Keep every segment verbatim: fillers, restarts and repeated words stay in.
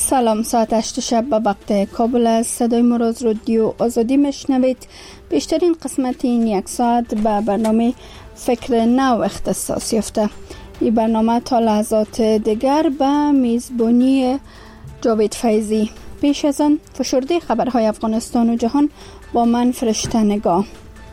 سلام، ساعت هشت شب به وقت کابل از صدای مراز رادیو آزادی میشنوید. بیشترین قسمت این یک ساعت به برنامه فکر نو اختصاص یافته. این برنامه تا لحظات دیگر به میزبانی جاوید فیضی. پیش از آن فشرده خبرهای افغانستان و جهان با من فرشته نگاه.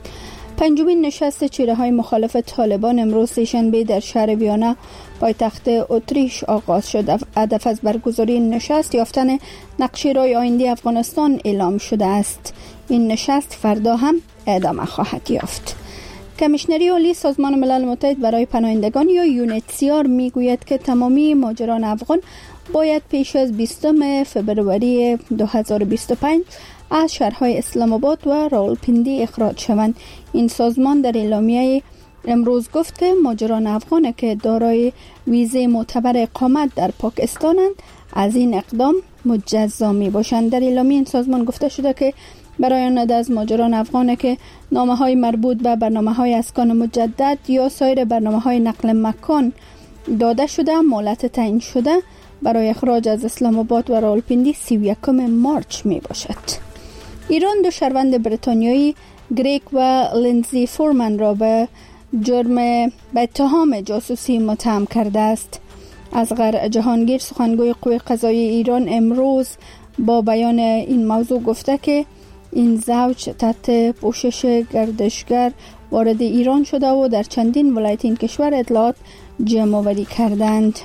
پنجمین نشست چهره‌های مخالف طالبان امروز سه‌شنبه در شهر ویانا پایتخت اتریش آغاز شد. هدف از برگزاری این نشست یافتن نقشه راه آینده افغانستان اعلام شده است. این نشست فردا هم ادامه خواهد یافت. کمیشنری عالی سازمان ملل متحد برای پناهندگان یا یونیتسیار میگوید که تمامی مهاجران افغان باید پیش از بیستم فبروری دو هزار و بیست و پنج از شهرهای اسلام آباد و راولپیندی اخراج شوند. این سازمان در اعلامیه امروز گفت که مهاجران افغان که دارای ویزه معتبر اقامت در پاکستانند از این اقدام مجزا می باشند. در اعلامیه این سازمان گفته شده که برای آن از مهاجران افغان که نامه‌های مربوط به برنامه‌های اسکان مجدد یا سایر برنامه‌های نقل مکان داده شده مهلت تعیین شده برای اخراج از اسلام آباد و راولپیندی سی و یکم مارچ می باشد. ایران دو شهروند بریتانیایی گریگ و لینزی فورمن را به جرم به اتهام جاسوسی متهم کرده است. اصغر جهانگیر سخنگوی قوه قضاییه ایران امروز با بیان این موضوع گفته که این زوج تحت پوشش گردشگر وارد ایران شده و در چندین ولایت این کشور اطلاعات جمع آوری کردند.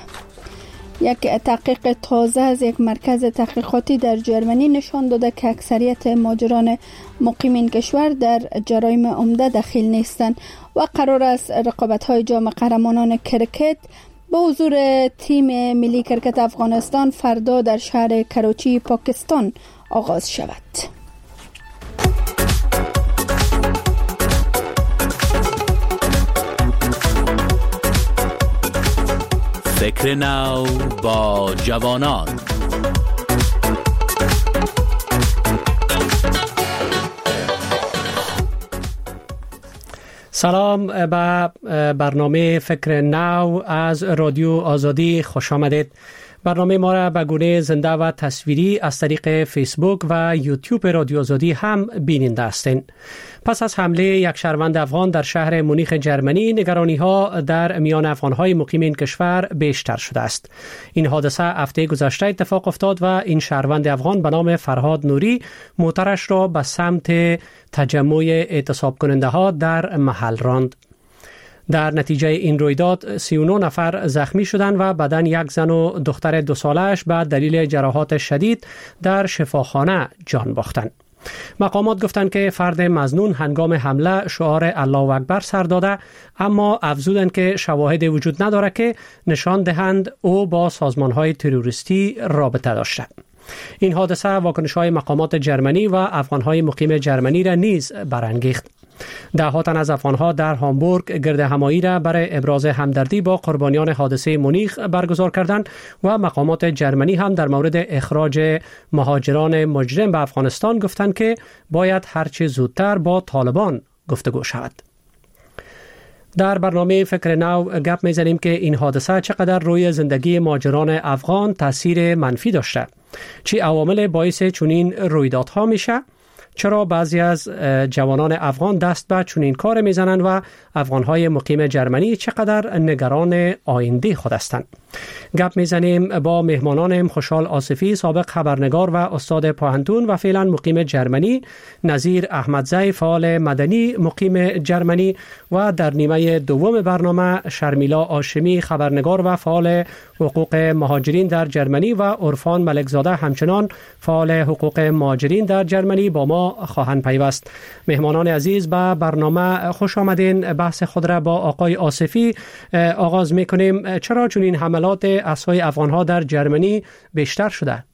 یک تحقیق تازه از یک مرکز تحقیقاتی در جرمنی نشان داده که اکثریت مهاجران مقیم این کشور در جرایم عمده دخیل نیستند و قرار است رقابت‌های جام قهرمانان کرکت با حضور تیم ملی کرکت افغانستان فردا در شهر کراچی پاکستان آغاز شود. فکر نو با جوانان. سلام به برنامه فکر نو از رادیو آزادی خوش آمدید. برنامه ما را به گونه زنده و تصویری از طریق فیسبوک و یوتیوب رادیو آزادی هم بیننده هستین. پس از حمله یک شهروند افغان در شهر مونیخ جرمنی، نگرانی‌ها در میان افغان‌های مقیم این کشور بیشتر شده است. این حادثه هفته گذشته اتفاق افتاد و این شهروند افغان به نام فرهاد نوری موترش را به سمت تجمع اعتصاب کننده‌ها در محل راند. در نتیجه این رویداد سی و نه نفر زخمی شدند و بدن یک زن و دختر دو سالش به دلیل جراحات شدید در شفاخانه جان باختند. مقامات گفتند که فرد مظنون هنگام حمله شعار الله اکبر سر داده، اما افزودند که شواهد وجود نداره که نشان دهند او با سازمان‌های تروریستی رابطه داشته. این حادثه واکنش‌های مقامات جرمنی و افغان‌های مقیم جرمنی را نیز برانگیخت. ده ها تن از افغان‌ها در هامبورگ گردهمایی را برای ابراز همدردی با قربانیان حادثه مونیخ برگزار کردند و مقامات جرمنی هم در مورد اخراج مهاجران مجرم به افغانستان گفتند که باید هرچه زودتر با طالبان گفتگو شود. در برنامه فکر نو گپ میزنیم که این حادثه چقدر روی زندگی مهاجران افغان تاثیر منفی داشته، چه عوامل باعث چنین رویدادها میشه، چرا بعضی از جوانان افغان دست به چنین کار میزنند و افغانهای مقیم جرمنی چقدر نگران آینده خود هستند. گپ میزنیم با مهمانانم خوشحال آصفی، سابق خبرنگار و استاد پوهنتون و فعلا مقیم جرمنی، نظیر احمدزی، فعال مدنی مقیم جرمنی، و در نیمه دوم برنامه شرمیلا هاشمی، خبرنگار و فعال حقوق مهاجرین در جرمنی، و عرفان ملکزاده همچنان فعال حقوق مهاجرین در جرمنی با ما خواهند پیوست. مهمانان عزیز به برنامه خوش آمدین. بحث خود را با آقای آصفی آغاز میکنیم. چرا چنین حملات اسای افغان‌ها در جرمنی بیشتر شده؟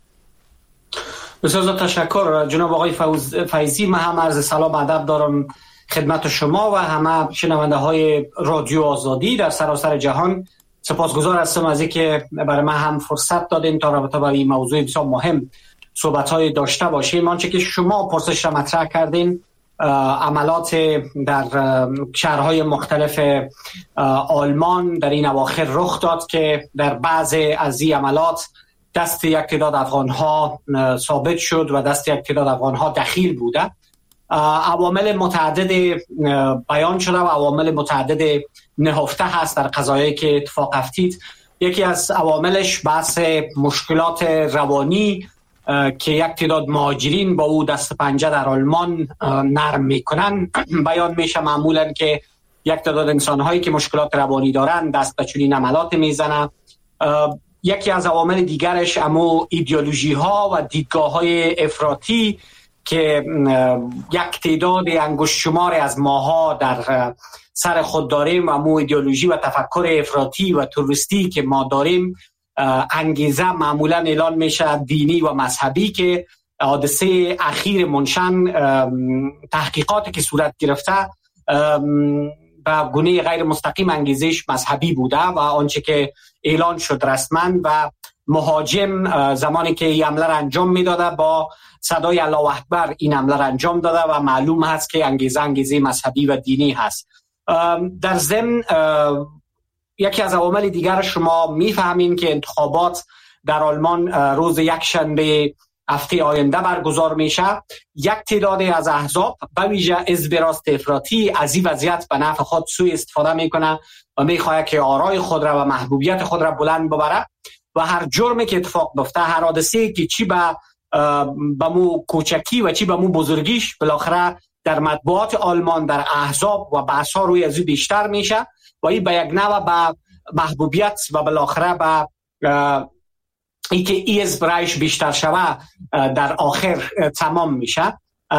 بسیار تشکر جناب آقای فیضی. من هم عرض سلام ادب دارم خدمت شما و همه شنونده های رادیو آزادی در سراسر جهان. سپاسگزار هستم از اینکه برای من هم فرصت دادین تا رابطه با این موضوع بسیار مهم صحبت‌های داشته باشیم. آنچه که شما پرسش را مطرح کردین، عملات در شهرهای مختلف آلمان در این اواخر رخ داد که در بعض از این عملات دست یک تعداد افغان ها ثابت شد و دست یک تعداد افغان ها دخیل بوده. عوامل متعدد بیان شده و عوامل متعدد نهفته هست در قضایایی که اتفاق افتید. یکی از عواملش بحث مشکلات روانی که یک تعداد مهاجرین با او دست پنجه در آلمان نرم میکنن بیان میشه. معمولا که یک تعداد انسانهایی که مشکلات روانی دارن دست به چنین عملات میزنن. یکی از عوامل دیگرش امو ایدئولوژی ها و دیدگاه های افراطی که یک تعداد انگشت شمار از ماها در سر خود داریم و امو ایدئولوژی و تفکر افراطی و توریستی که ما داریم انگیزه معمولا اعلان میشه دینی و مذهبی که حادثه اخیر منشن تحقیقاتی که صورت گرفته به گونه غیر مستقیم انگیزش مذهبی بوده و آنچه که اعلان شد رسما و مهاجم زمانی که این حمله را انجام میداده با صدای الله اکبر این حمله را انجام داده و معلوم هست که انگیزه انگیزه مذهبی و دینی هست. در ضمن یکی از عوامل دیگر شما میفهمین که انتخابات در آلمان روز یکشنبه هفته آینده برگزار میشه. یک تعداد از احزاب به ویژه حزب راست افراطی از این وضعیت به نفع خود سوء استفاده میکنه و میخواد که آرای خود را و محبوبیت خود را بلند ببره و هر جرمی که اتفاق بیفته، هر حادثه‌ای که چی به به مو کوچکی و چی به مو بزرگیش بالاخره در مطبوعات آلمان در احزاب و بحث‌ها روی از بیشتر میشه و این به یک نوع به محبوبیت و بالاخره به ای که ای از برایش بیشتر شوه در آخر تمام میشه.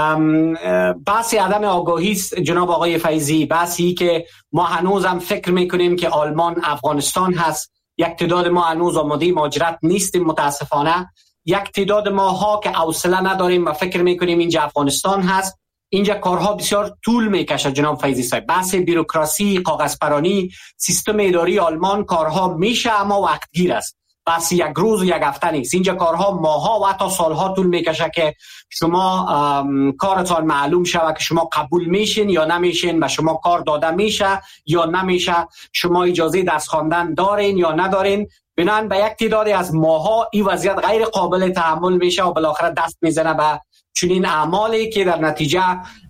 بحث عدم آگاهی جناب آقای فیضی، بحثی که ما هنوز هم فکر میکنیم که آلمان افغانستان هست. یک تعداد ما هنوز آماده مهاجرت نیستیم متاسفانه. یک تعداد ماها که حوصله نداریم و فکر میکنیم اینجا افغانستان هست. اینجا کارها بسیار طول میکشه جناب فیضی صاحب. بحث بیروکراسی، کاغذپرانی، سیستم اداری آلمان کارها میشه اما وقتگیر است. بس یک روز و یک هفته نیست. اینجا کارها ماها و حتی سالها طول میکشه که شما کارتان معلوم شود که شما قبول میشین یا نمیشین و شما کار داده میشه یا نمیشه، شما اجازه درس خواندن دارین یا ندارین. بنابراین به یک تعدادی از ماها این وضعیت غیر قابل تحمل میشه و بالاخره دست میزنه به چنین اعمالی که در نتیجه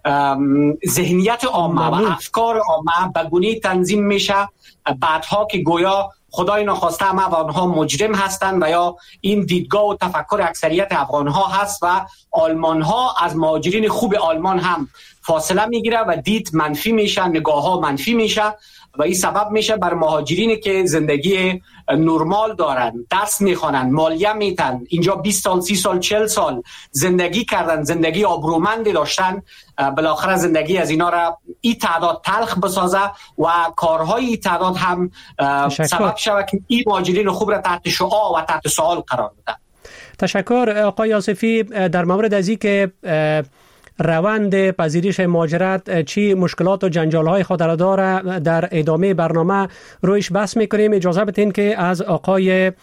ذهنیت عامه و افکار عامه به گونه‌ای تنظیم میشه بعدها که گویا خدای ناخواسته هم افغان‌ها مجرم هستند و یا این دیدگاه و تفکر اکثریت افغان‌ها هست و آلمان‌ها از مهاجرین خوب آلمان هم فاصله میگیره و دید منفی میشه، نگاه‌ها منفی میشه و این سبب میشه بر مهاجرینی که زندگی نرمال دارن، درس میخوانن، مالیه میتن، اینجا بیست سال، سی سال، چهل سال زندگی کردن، زندگی آبرومندی داشتن، بالاخره زندگی از اینا را این تعداد تلخ بسازه و کارهای این تعداد هم سبب شود که این مهاجرین خوب را تحت شعاع و تحت سوال قرار بده. تشکر آقای آصفی. در مورد از این که روند پذیرش مهاجرت چی مشکلات و جنجال‌های خود را داره در ادامه برنامه رویش بحث می‌کنیم. اجازه بدین که از آقای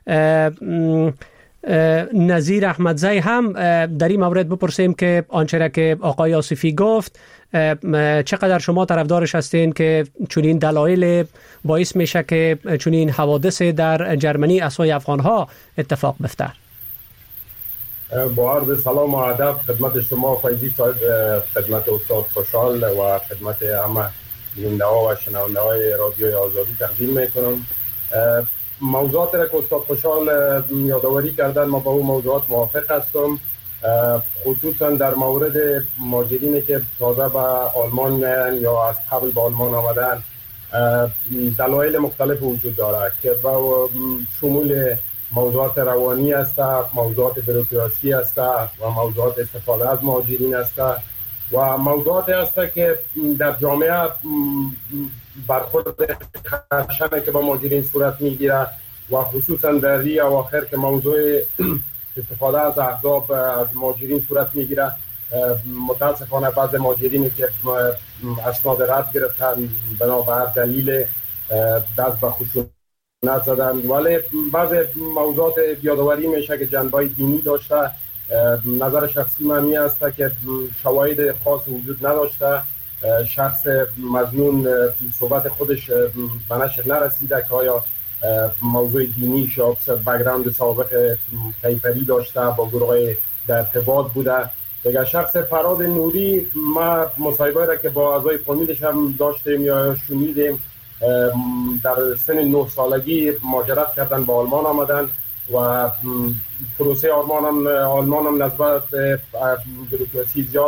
نظیر احمدزی هم در این مورد بپرسیم که آنچه را که آقای آصفی گفت چقدر شما طرفدارش هستین که چنین دلایل باعث میشه که چنین حوادث در جرمنی اسای افغان‌ها اتفاق بیفته؟ با عرض سلام و ادب خدمت شما فیضی صاحب، خدمت استاد خوشحال و خدمت همه بیننده ها و شنونده های رادیوی آزادی تقدیم میکنم. موضوعات را که استاد خوشحال یادآوری کردن ما با اون موضوعات موافق هستم، خصوصا در مورد مهاجرینی که تازه به آلمان میان یا از قبل به آلمان آمدن. دلایل مختلف وجود داره که با شمول موضوعات روانی است، موضوعات بروکراسی است و موضوعات استفاده از مهاجرین است و موضوعاتی است که در جامعه برخورد خشنه که با مهاجرین صورت میگیره و خصوصا در این اواخر که موضوع استفاده از احزاب از مهاجرین صورت میگیره. متاسفانه بعض مهاجرینی که اسناد رد گرفتن بنابر دلیل دست به خشونت نزدن، ولی بعض موضوعات یادآوری میشه که جنبه دینی داشته. نظر شخصی من می است که شواهد خاص وجود نداشته، شخص مظنون صحبت خودش به نشر نرسیده که آیا موضوع دینی شاب بک‌گراند سابق کیفری داشته، با گروه در ارتباط بوده. دیگه شخص فراد نوری، ما مصاحبه را که با اعضای فامیلش هم داشتیم یا شنیدیم، در سن نه سالگی مهاجرت کردن با آلمان آمدن و پروسه آلمان هم آلمان هم نسبت بروکراسی زیاد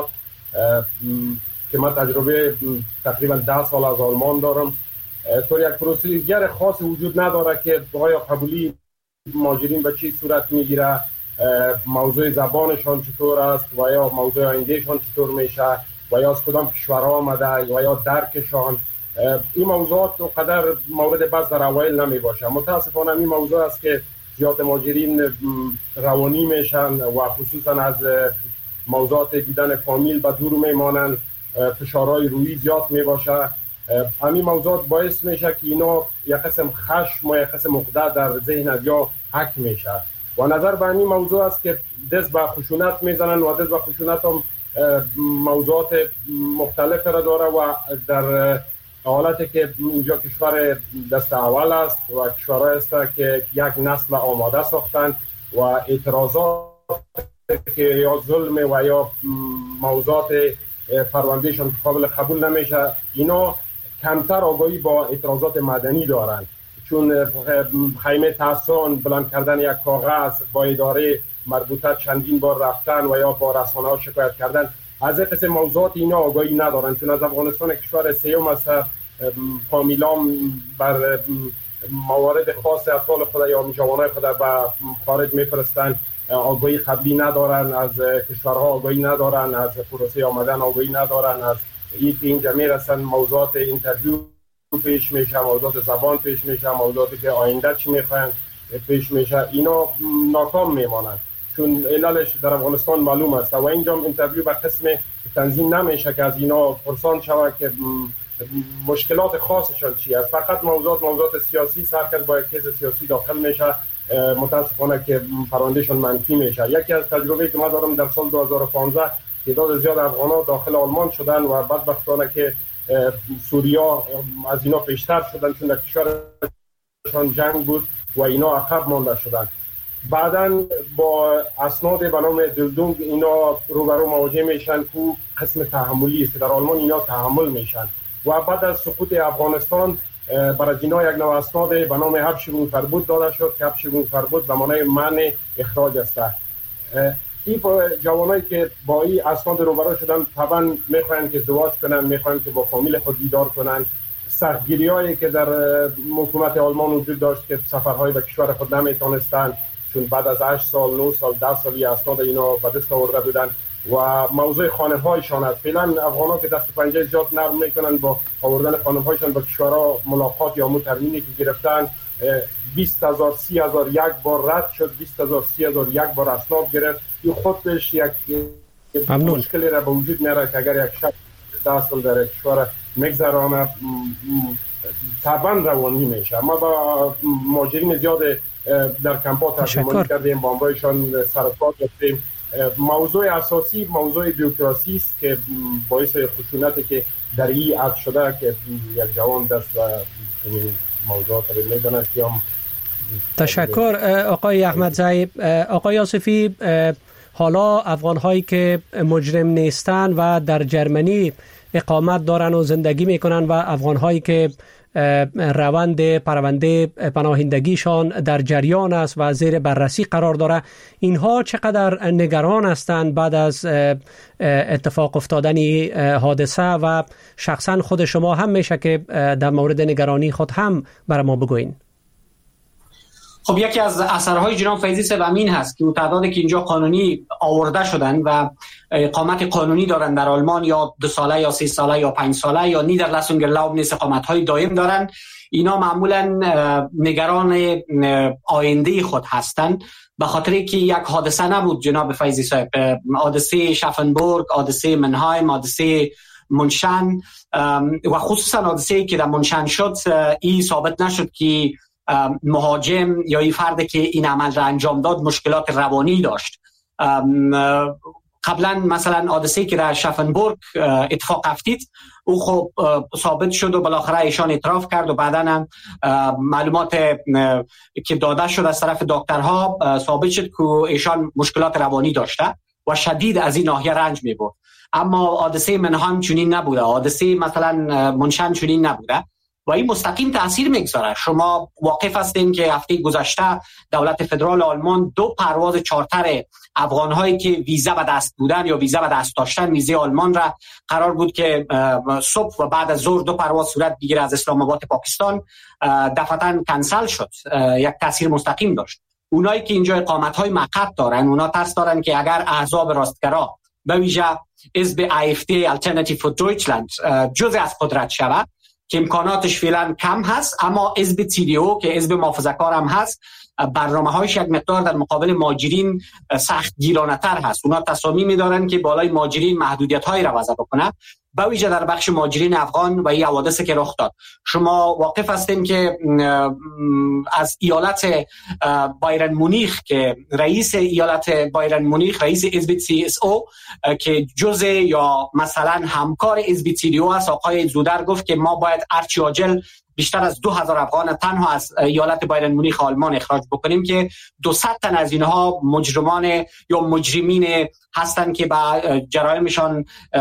که من تجربه تقریبا ده سال از آلمان دارم، طور یک پروسیجر خاص وجود نداره که آیا قبولی مهاجرین به چی صورت میگیره، موضوع زبانشان چطور است و یا موضوع آیندهشان چطور میشه و یا از کدام کشورها آمده و یا درکشان. این موضوعات اونقدر مورد بحث در اوایل نمی باشه. متاسفانه این موضوع است که زیاد مهاجرین روانی میشن و خصوصا از موضوعات دیدن فامیل به دور میمانن، فشارهای روحی زیاد می باشه. همین موضوعات باعث میشه که اینا یک قسم خشم و یک قسم عقده در ذهن از یا حک میشه و نظر به این موضوع است که دست به خشونت میزنن و دست به خشونت هم موضوعات مختلف را داره و در حالتی که اینجا کشور دست اول است و کشورهای است که یک نسل آماده ساختن و اعتراضات که یا ظلم و یا موضوعات پروندهشان قابل قبول نمیشه، اینا کمتر آگاهی با اعتراضات مدنی دارن، چون خیمه تحصان بلند کردن یک کاغذ با اداره مربوطه چندین بار رفتن و یا با رسانه ها شکایت کردن، از این قسم موضوعات اینا آگاهی ندارن، چون از افغانستان کشور سیوم است فامیلام بر موارد خاص اطفال خود یا جوانای خود به خارج میفرستن، آگاهی قبلی ندارن، از کشورها آگاهی ندارن، از پروسه آمدن آگاهی ندارن، از این که اینجا میرسن موضوعات اینترویو پیش میشه، موضوعات زبان پیش میشه، موضوعاتی که آینده چی میخواین پیش میشه، اینا ناکام میمانند، چون علالش در افغانستان معلوم است و اینجا اینترویو به قسم تنظیم نمیشه که از اینا پرسان شود که مشکلات خاصشان چی است. فقط موضوعات موضوعات سیاسی سرکز با یک کیس سیاسی داخل میشه، متاسفانه که پروندهشان منفی میشه. یکی از تجربه که ما دارم در سال دو هزار و پانزده تعداد زیاد افغان‌ها داخل آلمان شدن و بدبختانه که سوریا از اینا پیشتر شدن چون در کشورشان جنگ بود و اینا عقب مانده شدن. بعداً با اسناد به نام دلدونگ اینا روبرو مواجه میشن که قسم تحملی است، در آلمان اینا تحمل میشن و بعد از سقوط افغانستان برای اینا یک نوع اسناد به نام حبشگون فربود داده شد که حبشگون فربود به معنای منع اخراج است. این جوانایی که با این اسناد روبرو شدن طبعا میخواین که ازدواج کنن، میخواین که با فامیل خود دیدار کنن. سختگیری‌هایی که در حکومت آلمان وجود داشت که سفرهای به کشور خود نمیتونستن چون بعد از هشت سال نه سال ده سالی اسناد اینا به دست آورده بودن و موضوع خانه‌هایشان است. فعلا افغان‌ها که دست و پنجه زیاد نرم میکنن با آوردن خانه‌هایشان به کشورها ملاقات یا مترمینی که گرفتن، بیست هزار سی هزار یک بار رد شد، بیست هزار سی هزار یک بار اسناد گرفت. این خودش یک مشکلی را به وجود میاره که اگر یک شخص ده سال در کشور میگذرانه طبعا روانی میشه. ما با مهاجرین زیاد در کمپ‌ها ترجمانی کردیم، با آنهایشان سرکار داشتیم. موضوع اساسی موضوع بیوکراسی است که باعث خشونتی که در این عد شده که یک جوان دست و موضوعات رو میدونه که هم. تشکر آقای احمدزی. آقای آصفی، حالا افغان هایی که مجرم نیستن و در جرمنی اقامت دارن و زندگی میکنن و افغان هایی که روند پرونده پناهندگیشان در جریان است و زیر بررسی قرار داره، اینها چقدر نگران هستند بعد از اتفاق افتادن حادثه و شخصا خود شما هم میشه که در مورد نگرانی خود هم برای ما بگوین؟ خب یکی از اثرهای جناب فیضی صاحب امین هست که تعدادی که اینجا قانونی آورده شدن و اقامت قانونی دارن در آلمان یا دو ساله یا سه ساله یا پنج ساله یا نیدرلسونگرلاوب نیست اقامت‌های دائم دارن، اینا معمولا نگران آینده خود هستند به خاطر که یک حادثه نبود جناب فیضی صاحب، حادثه شافنبورگ، حادثه منهایم، حادثه منشن و خصوصا حادثه‌ای که در منشن شد این ثابت نشد که مهاجم یا این فرد که این عمل را انجام داد مشکلات روانی داشت. قبلا مثلا حادثه‌ای که در شفنبورگ اتفاق افتید او خب ثابت شد و بالاخره ایشان اعتراف کرد و بعدا هم معلومات که داده شد از طرف دکترها ثابت شد که ایشان مشکلات روانی داشته و شدید از این ناحیه رنج می‌برد. اما حادثه منهان چنین نبوده، حادثه مثلا منشن چنین نبوده و این مستقیم تاثیر میگذاره. شما واقف هستین که هفته گذشته دولت فدرال آلمان دو پرواز چارتر افغان‌هایی که ویزا به دست بودن یا ویزا به دست داشتن ویزای آلمان را قرار بود که صبح و بعد از ظهر دو پرواز صورت بگیره از اسلام آباد پاکستان، دفعتاً کنسل شد. یک تاثیر مستقیم داشت. اونایی که اینجا اقامت‌های موقت دارن اونا ترس دارن که اگر احزاب راستگرا به ویژه حزب آی اف دی Alternative for Deutschland جزء از قدرت شود که امکاناتش فعلا کم هست، اما حزب تی دی او که حزب محافظه‌کار هم هست برنامه‌هایش یک مقدار در مقابل مهاجرین سخت گیرانه‌تر هست. اونا تصامیم دارن که بالای مهاجرین محدودیت‌هایی را وضع بکنه، به ویژه در بخش مهاجرین افغان و این حوادثی که رخ داد. شما واقف هستین که از ایالت بایرن مونیخ که رئیس ایالت بایرن مونیخ رئیس حزب سی اس او که جزء یا مثلا همکار حزب تی دی او است، آقای زودر گفت که ما باید ارچی عاجل بیشتر از دو هزار افغان تنها از ایالت بایرن مونیخ آلمان اخراج بکنیم که دویست تن از اینها مجرمان یا مجرمین هستند که با جرائمشان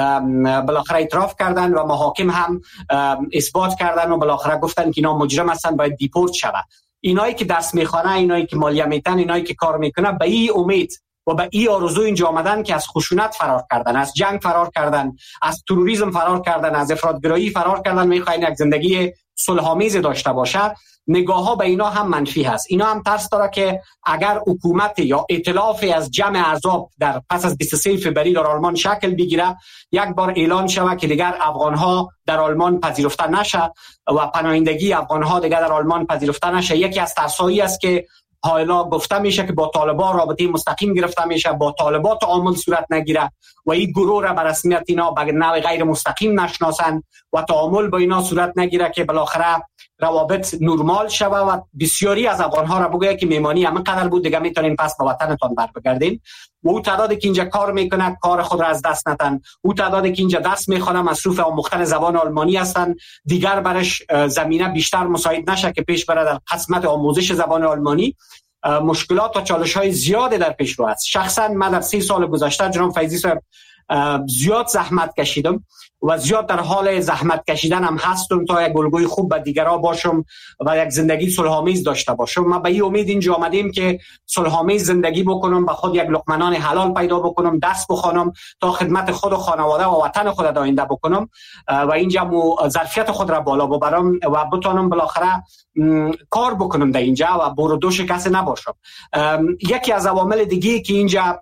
بالاخره اعتراف کردن و محاکم هم اثبات کردن و بالاخره گفتن که اینا مجرم هستند، باید دیپورت شود. اینایی که درس میخوانه، اینایی که مالیه میتن، اینایی که کار میکنه به این امید و به این آرزو اینجا آمدن که از خشونت فرار کردن، از جنگ فرار کردن، از تروریسم فرار کردن، از افراطگرایی فرار کردن، میخواین یک زندگی صلح‌آمیز داشته باشه. نگاه ها به اینا هم منفی هست. اینا هم ترس داره که اگر حکومت یا ائتلافی از جمع احزاب در پس از بیست و سوم فوریه در آلمان شکل بگیره، یک بار اعلان شود که دیگر افغان ها در آلمان پذیرفته نشه و پناهندگی افغان ها دیگر در آلمان پذیرفته نشه. یکی از ترسایی است که حالا گفته میشه که با طالبان رابطه مستقیم گرفته میشه، با طالبان تعامل صورت نگیره و این گروه را به رسمیت اینا به نوع غیر مستقیم نشناسن و تعامل با اینا صورت نگیره که بالاخره روابط نرمال شوه و بسیاری از افغان‌ها را بگوید که میمانی همین قدر بود دیگه میتونین پس به وطنتون بر بگردین. و او تعدادی که اینجا کار میکنه کار خود را از دست ندن، او تعدادی که اینجا درس میخوانه مصروف آموختن زبان آلمانی هستن، دیگر برش زمینه بیشتر مساعد نشه که پیش بره در قسمت آموزش زبان آلمانی. مشکلات و چالش‌های زیاده در پیش رو است. شخصا من در سی سال گذشته جناب فیضی صاحب زیاد زحمت کشیدم و زیاد در حال زحمت کشیدن هم هستم تا یک الگوی خوب به دیگران باشم و یک زندگی صلح‌آمیز داشته باشم. ما به این امید اینجا آمدیم که صلح‌آمیز زندگی بکنم، به خود یک لقمه نان حلال پیدا بکنم، دست بخوانم تا خدمت خود و خانواده و وطن خود آینده بکنم و اینجا ظرفیت خود را بالا ببرم و بتونم بالاخره کار بکنم در اینجا و بردوش کسی نباشم. یکی از عوامل دیگه که اینجا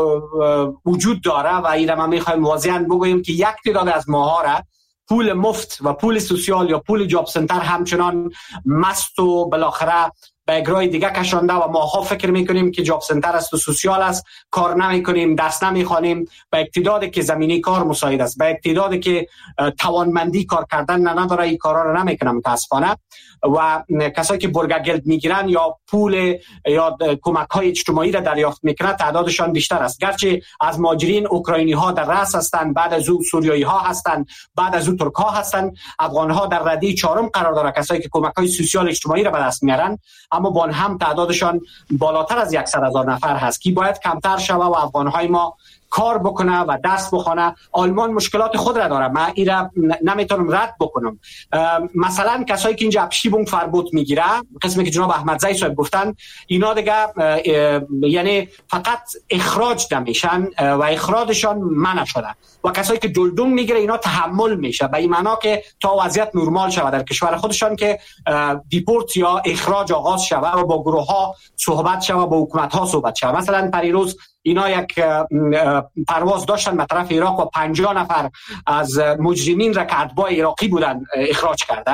وجود داره و این ما میخوایم واضحاً بگوییم که یک تعداد از ماها را پول مفت و پول سوسیال یا پول جاب سنتر همچنان مست و بالاخره به اجرای دیگه کشانده و ماها فکر میکنیم که جاب سنتر است و سوسیال است، کار نمیکنیم، درس نمیخوانیم، به اقتداری که زمینی کار مساعد است، به اقتداری که توانمندی کار کردن نداره این کارا رو نمیکنم متاسفانه. و کسایی که برگگلد میگیرن یا پول یا کمک های اجتماعی را دریافت میکنن تعدادشان بیشتر است. گرچه از مهاجرین اوکراینی ها در رأس هستند، بعد از او سوریایی ها هستند، بعد از او ترک ها هستند، افغان ها در رده چهارم قرار داره، کسایی که کمک های سوسیال اجتماعی را به دست میارن، اما با هم تعدادشان بالاتر از صد هزار نفر هست که باید کمتر شوه و افغان های ما کار بکنه و درس بخونه. آلمان مشکلات خود را داره، من این را نمیتونم رد بکنم. مثلا کسایی که اینجا ابشیبونگ فربوت میگیره، قسمی که جناب احمدزی صاحب گفتن، اینا دیگه یعنی فقط اخراج نمیشن و اخراجشان منع شده و کسایی که دلدوم میگیره اینا تحمل میشه، به این معنا که تا وضعیت نرمال شود در کشور خودشان که دیپورت یا اخراج آغاز شود و با گروه ها صحبت شود، با حکومت ها صحبت شود. مثلا پریروز اینا یک پرواز داشتن به طرف عراق و پنجاه نفر از مجرمین را که اتباع عراقی بودن اخراج کردن.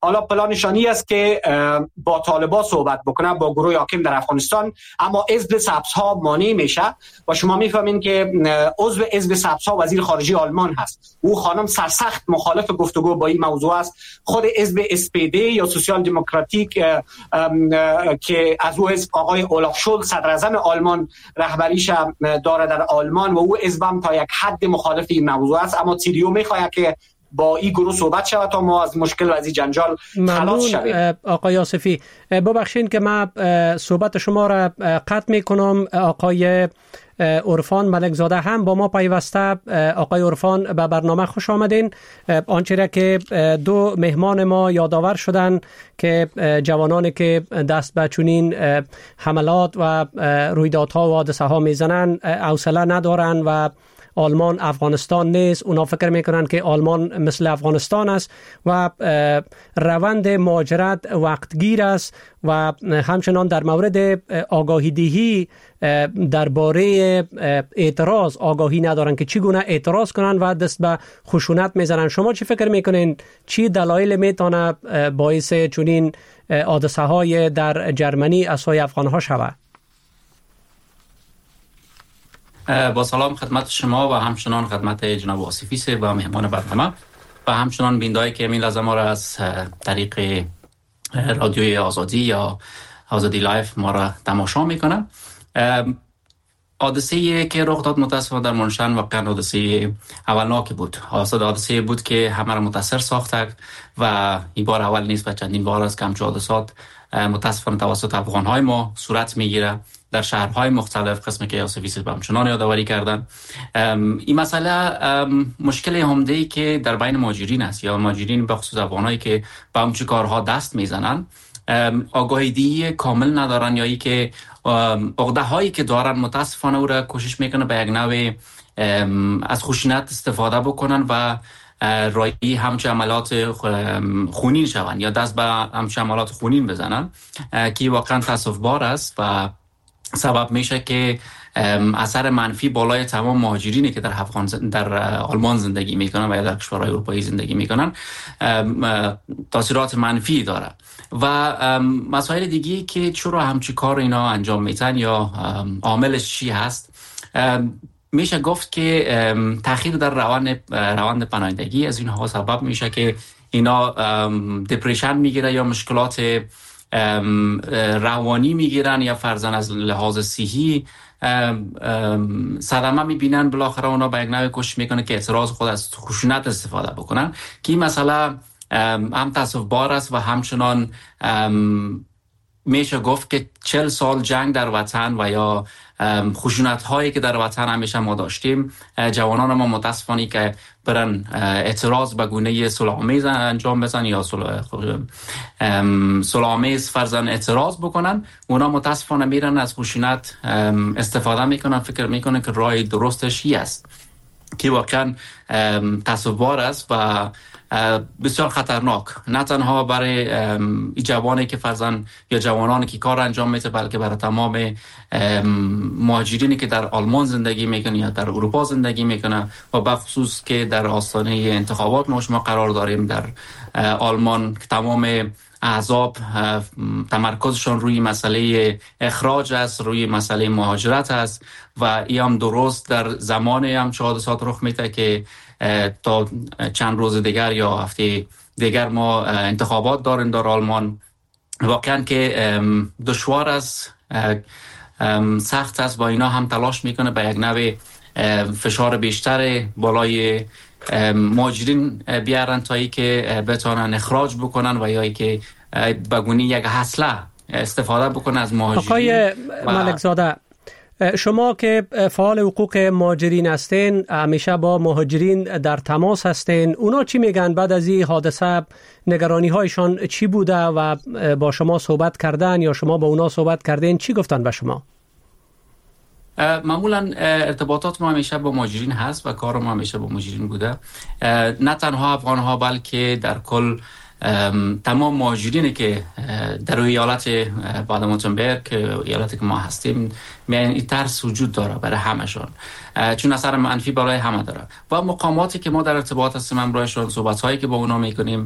حالا پلانشانی است که با طالبان صحبت بکنه، با گروه حاکم در افغانستان، اما حزب سبزها مانع میشه و شما میفهمین که عضو حزب سبزها وزیر خارجه آلمان هست. او خانم سرسخت مخالف گفتگو با این موضوع است. خود حزب اس پی دی یا سوسیال دموکراتیک که از او حزب آقای اولاف شولز صدر اعظم آلمان رهبریش داره در آلمان و او حزبم تا یک حد مخالف این موضوع است، اما تیریو میخواد که با این گروه صحبت شود تا ما از مشکل و از این جنجال خلاص شویم. آقای آصفی ببخشید که من صحبت شما را قطع میکنم. آقای عرفان ملک زاده هم با ما پیوسته. آقای عرفان به برنامه خوش آمدین. آنچه را که دو مهمان ما یادآور شدن که جوانانی که دست به چنین حملات و رویدادها و حادثه ها میزنن حوصله ندارن و آلمان افغانستان نیست. اونا فکر میکنن که آلمان مثل افغانستان است و روند مهاجرت وقتگیر است و همچنان در مورد آگاهی دهی درباره اعتراض آگاهی ندارن که چگونه اعتراض کنن و دست به خشونت میزنن. شما چی فکر میکنین چی دلایل میتونه باعث چنین حادثه های در جرمنی از سوی افغان ها شود؟ با سلام خدمت شما و همچنان خدمت جناب آصفی صاحب و مهمان برنامه و همچنان بیننده‌ای که این لحظه ما را از طریق رادیوی آزادی یا آزادی لایف ما را تماشا میکنن. حادثه‌ای که رخ داد متاسفانه در منشن واقعا حادثه اولناک بود. حادثه بود که همه را متاثر ساخته و این بار اول نیست و چندین بار است که همچون حادثات متاسفانه توسط افغان‌های ما صورت میگیره در شهرهای مختلف، قسمی که آصفی صاحب همچنان یادآوری کردن. این مسئله مشکل عمده‌ای که در بین مهاجرین است یا مهاجرین به خصوص افغانایی که به همچون کارها دست میزنن آگاهی کامل ندارن یا ای که عقده هایی که دارن متاسفانه او را کوشش میکنه به یک نوع از خشونت استفاده بکنن و رایی همچه عملات خونین شون یا دست به همچه عملات خونین بزنن که واقعا تاسف بار است و سبب میشه که اثر منفی بالای تمام مهاجرینی که در افغان در آلمان زندگی میکنن و یا در کشورهای اروپایی زندگی میکنن تاثیرات منفی داره. و مسائل دیگی که چرا همچی کار اینا انجام میتن یا عاملش چی هست، میشه گفت که تأخیر در روند روند پناهندگی از اینها سبب میشه که اینا دپرشن میگیره یا مشکلات روانی میگیرن یا فرضاً از لحاظ صحی صدمه میبینن. بالاخره اونا به یک نوع کوشش میکنه که اعتراض خود از خشونت استفاده بکنن که این مسئله هم تاسف بار است و همچنان میشه گفت که چل سال جنگ در وطن و یا خشونت هایی که در وطن همیشه ما داشتیم، جوانان ما متاسفانه که برن اعتراض به گونه صلح‌آمیز انجام بدن یا صلح‌آمیز فرضاً اعتراض بکنن، اونا متاسفانه میرن از خشونت استفاده میکنن، فکر میکنن که راه درستش این است که واقعا تصور است و بسیار خطرناک، نه تنها برای جوانی که فرزن یا جوانانی که کار انجام میده، بلکه برای تمام مهاجرینی که در آلمان زندگی میکنن یا در اروپا زندگی میکنن و بخصوص که در آستانه انتخابات ما شما قرار داریم در آلمان که تمام احزاب تمرکزشون روی مسئله اخراج است، روی مسئله مهاجرت است و این هم درست در زمان هم چه حادثات رخ میده که تا چند روز دیگر یا هفته دیگر ما انتخابات داریم در آلمان. واقعا که دشوار است، سخت است و اینا هم تلاش میکنه به یک نوع فشار بیشتر بالای مهاجرین بیارن تا ای که بتونن اخراج بکنن و یا ای که بگونی یک حسله استفاده بکنن از مهاجرین. آقای ملک زاده، شما که فعال حقوق مهاجرین هستین، همیشه با مهاجرین در تماس هستین، اونا چی میگن بعد از این حادثه؟ نگرانی هایشان چی بوده و با شما صحبت کردن یا شما با اونا صحبت کردین؟ چی گفتن به شما؟ معمولا ارتباطات ما همیشه با مهاجرین هست و کار ما همیشه با مهاجرین بوده، نه تنها افغان ها بلکه در کل تمام مهاجرینی که در ایالت بادن-وورتمبرگ، ایالتی که ما هستیم، این ترس وجود داره برای همشون، چون اثر منفی برای همه داره و مقاماتی که ما در ارتباط هستیم همراهشون، صحبت هایی که با اونا میکنیم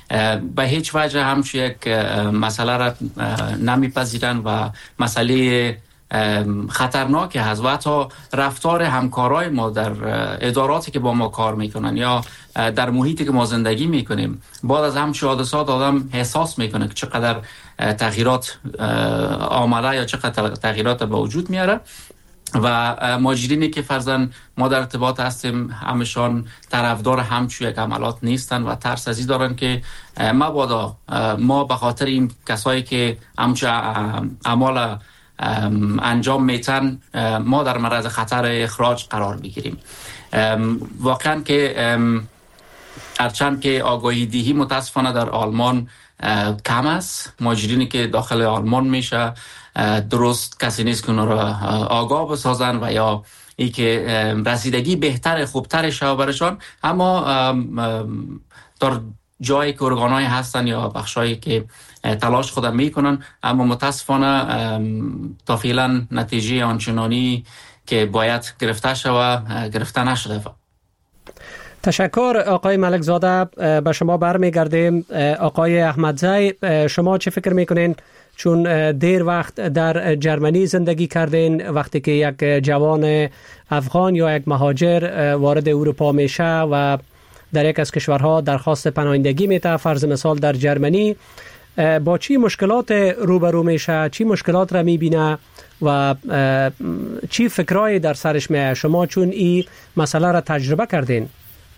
به هیچ وجه همچون یک مسئله را نمیپذیرن و مسئله خطرناکی هست و حتی رفتار همکارای ما در اداراتی که با ما کار میکنن یا در محیطی که ما زندگی میکنیم بعد از همچون حادثات آدم احساس میکنه که چقدر تغییرات آمده یا چقدر تغییرات به وجود میاره و ماجرینی که فرضاً ما در ارتباط هستیم همشان طرفدار همچون یک عملات نیستن و ترس از این دارن که مبادا ما به خاطر این کسایی که همچون اعمال انجام میتن ما در معرض خطر اخراج قرار بگیریم. واقعا که هرچند که آگاهی دهی متاسفانه در آلمان کم است، ماجرینی که داخل آلمان میشه درست کسی نیست که اونا را آگاه بسازن و یا ای که رسیدگی بهتر خوبتر شو برشان، اما در جایی که ارگانای هستن یا بخشایی که تلاش خودم میکنن اما متاسفانه تا فعلا نتیجه آنچنانی که باید گرفته شود گرفته نشده. تشکر آقای ملک زاده. به شما برمیگردیم. آقای احمدزی، شما چه فکر میکنین؟ چون دیر وقت در جرمنی زندگی کردین، وقتی که یک جوان افغان یا یک مهاجر وارد اروپا میشه و در یک از کشورها درخواست پناهندگی میده، فرض مثال در جرمنی، با چی مشکلات روبرو میشه؟ چی مشکلات را میبینه و چی فکرایی در سرش میاد؟ شما چون این مسئله را تجربه کردین.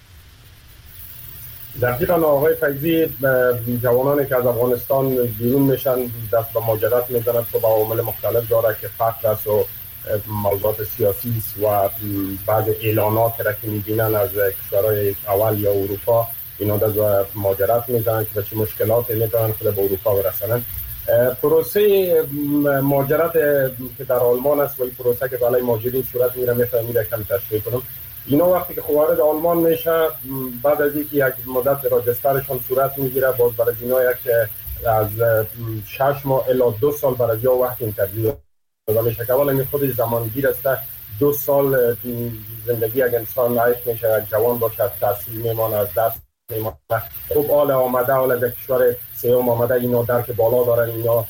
دقیقاً آقای فیضی، جوانانی که از افغانستان بیرون میشن دست به مهاجرت میزنند که با عوامل مختلف داره که فقر است و موضوعات سیاسی است و بعض اعلانات را که میبینن از کشورهای اول یا اروپا، اینا در مهاجرت میزنن که به چه مشکلاتی میتونن خود به اروپا برسنن. پروسه مهاجرت که در آلمان است و این پروسه که برای مهاجرین صورت میگیره میتونم میره کم تشریح کنم. اینا وقتی که وارد آلمان میشه بعد از اینکه یک مدت راجسترشون صورت میگیره، باز برای اینا یک از شش ماه الی دو سال برای یا وقت اینترویو داده میشه که اولا خودش زمانگیر است. دو سال زندگی یک انسان لایق میشه، یک جوان باشه، از تحصیل میمانه، از دست میمانه، خوب آل آمده، آل از کشور سیوم آمده، اینا درک بالا دارن، اینا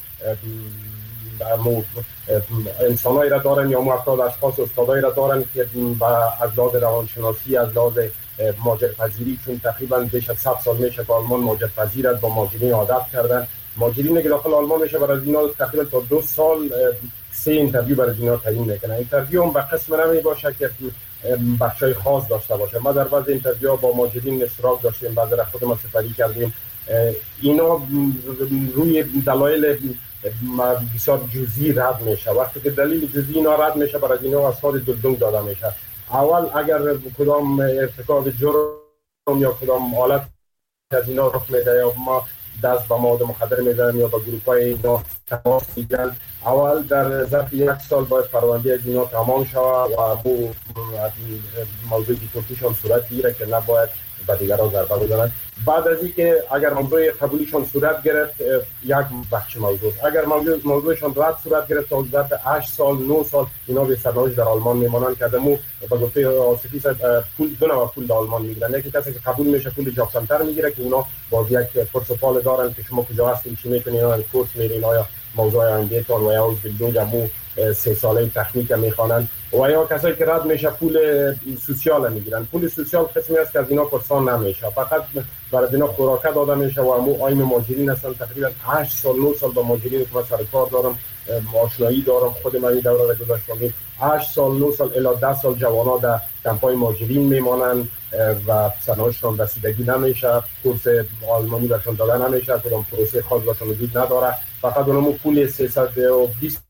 انسانایی را دارن یا افراد اشخاص استادایی را دارن که از لحاظ روانشناسی، از لحاظ مهاجرپذیری، چون تقریبا بیش از صد سال میشه که آلمان مهاجرپذیر است، با مهاجرین عادت کردن. مهاجرینی که داخل آلمان میشه برای اینا تقریبا تا دو سال سه اینترویو برای اینا تعیین میکنن. اینترویو هم به قسم نمی باشه که بخشای خاص داشته باشه. ما در بعض اینترویو با مهاجرین اشتراک داشتیم، بعضی را خودمون سپری کردیم. اینا روی دلایل بسیار جزئی رد میشه. وقتی که دلیل جزئی اینا رد میشه برای اینا اسناد دلدنگ داده میشه. اول اگر کدام ارتکاب جرم یا کدام حالت از اینا رخ میده یا ما دست به مواد مخدر میزنن یا با گروپای اینا تماس میگیرن، اول در ظرف یک سال باید پرونده از اینا تمام شود و بو موضوع دیپورتیشن صورت بگیره که نباید به دیگران ضربه بزنن. بعد از اینکه اگر موضوع قبولیشون صورت گرفت یک بخش موضوع، اگر موضوع موضوعشون رد صورت گرفت تا ظرف هشت سال نه سال اینا به سرنوشت در آلمان میمانن که ادمو به گفته آصفی پول دو نوع پول در آلمان میگیرن. یکی کسی که قبول میشه پول جاب سنتر میگیره که اونا باز یک پورتفولیو دارن که شما کجا هستین چی میکنین، اینا کورس میرین، آیا موضوع آیندهتون و یا از بیلدینگ مو سه ساله تکنیک میخوانن، و یا کسایی که رد میشه پول سوسیال میگیرن. پول سوسیال قسمی است که از اینا پرسان نمیشه، فقط برای اینا خوراک داده میشه و مو آیم مهاجرین هستن. تقریبا هشت سال نه سال با مهاجرین که من سر کار دارم، آشنایی دارم، خود من این دوره را گذاشتم. هشت سال نه سال الی ده سال جوانا در کمپای مهاجرین میمانن و سرنوشتشون رسیدگی نمیشه، کورس آلمانی برشون داده نمیشه، کدام پروسه خاص برشون وجود نداره، فقط اونمو پول سیصد و بیست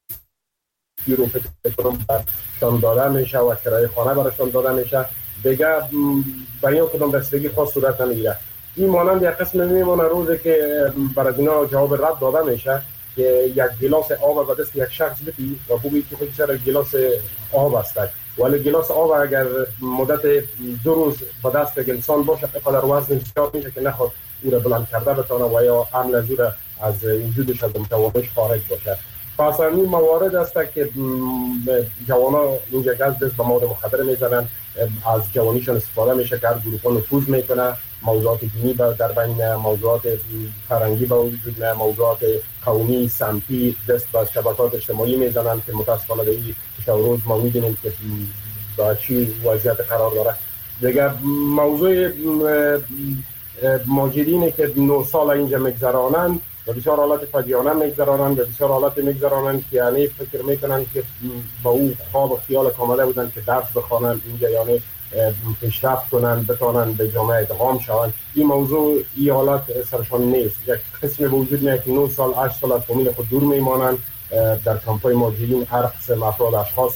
یورو برشون داده میشه و کرایه خانه برشون داده میشه. دیگه برای این کدام رسیدگی خاص صورت نمیگیره. این مانند یک قسم میمونه روزی که برای اینا جواب رد داده میشه که یک گلاس آب به دست یک شخص بدی و بگویی که خودش را گلاس آب است، ولی گلاس آب اگر مدت دو روز به دست یک انسان باشه قدر وزن زیاد میشه که نخواد او را بلند کرده بتونه و یا حمل از او را از وجودش از متوانش خارج باشه. پس این موارد است که جوانان اینجا گز دست به مواد مخدر میزنن، از جوانیشون استفاده میشه که هر گروه نفوذ میکنه، موضوعات دینی در بین، موضوعات فرنگی به وجود میاد، موضوعات قومی سمتی دست به شبکات اجتماعی میزنن که متاسفانه در این روز ما میبینیم که با چی وضعیت قرار داره. دیگر موضوع مهاجرینی که نه سال اینجا میگذرانند و بسیار حالات فجیعانه میگذرانند و بسیار حالات میگذرانند که یعنی فکر میکنند که با او خواب و خیال کامله بودند که درس بخوانند اینجا، یعنی پیشرفت کنند، بتوانند به جامعه ادغام شوند. این موضوع این حالات سرشان نیست. یک قسم به وجود میاد که نه سال هشت سال از فامیل خود دور میمانند. در کمپای مهاجرین هر قسم افراد اشخاص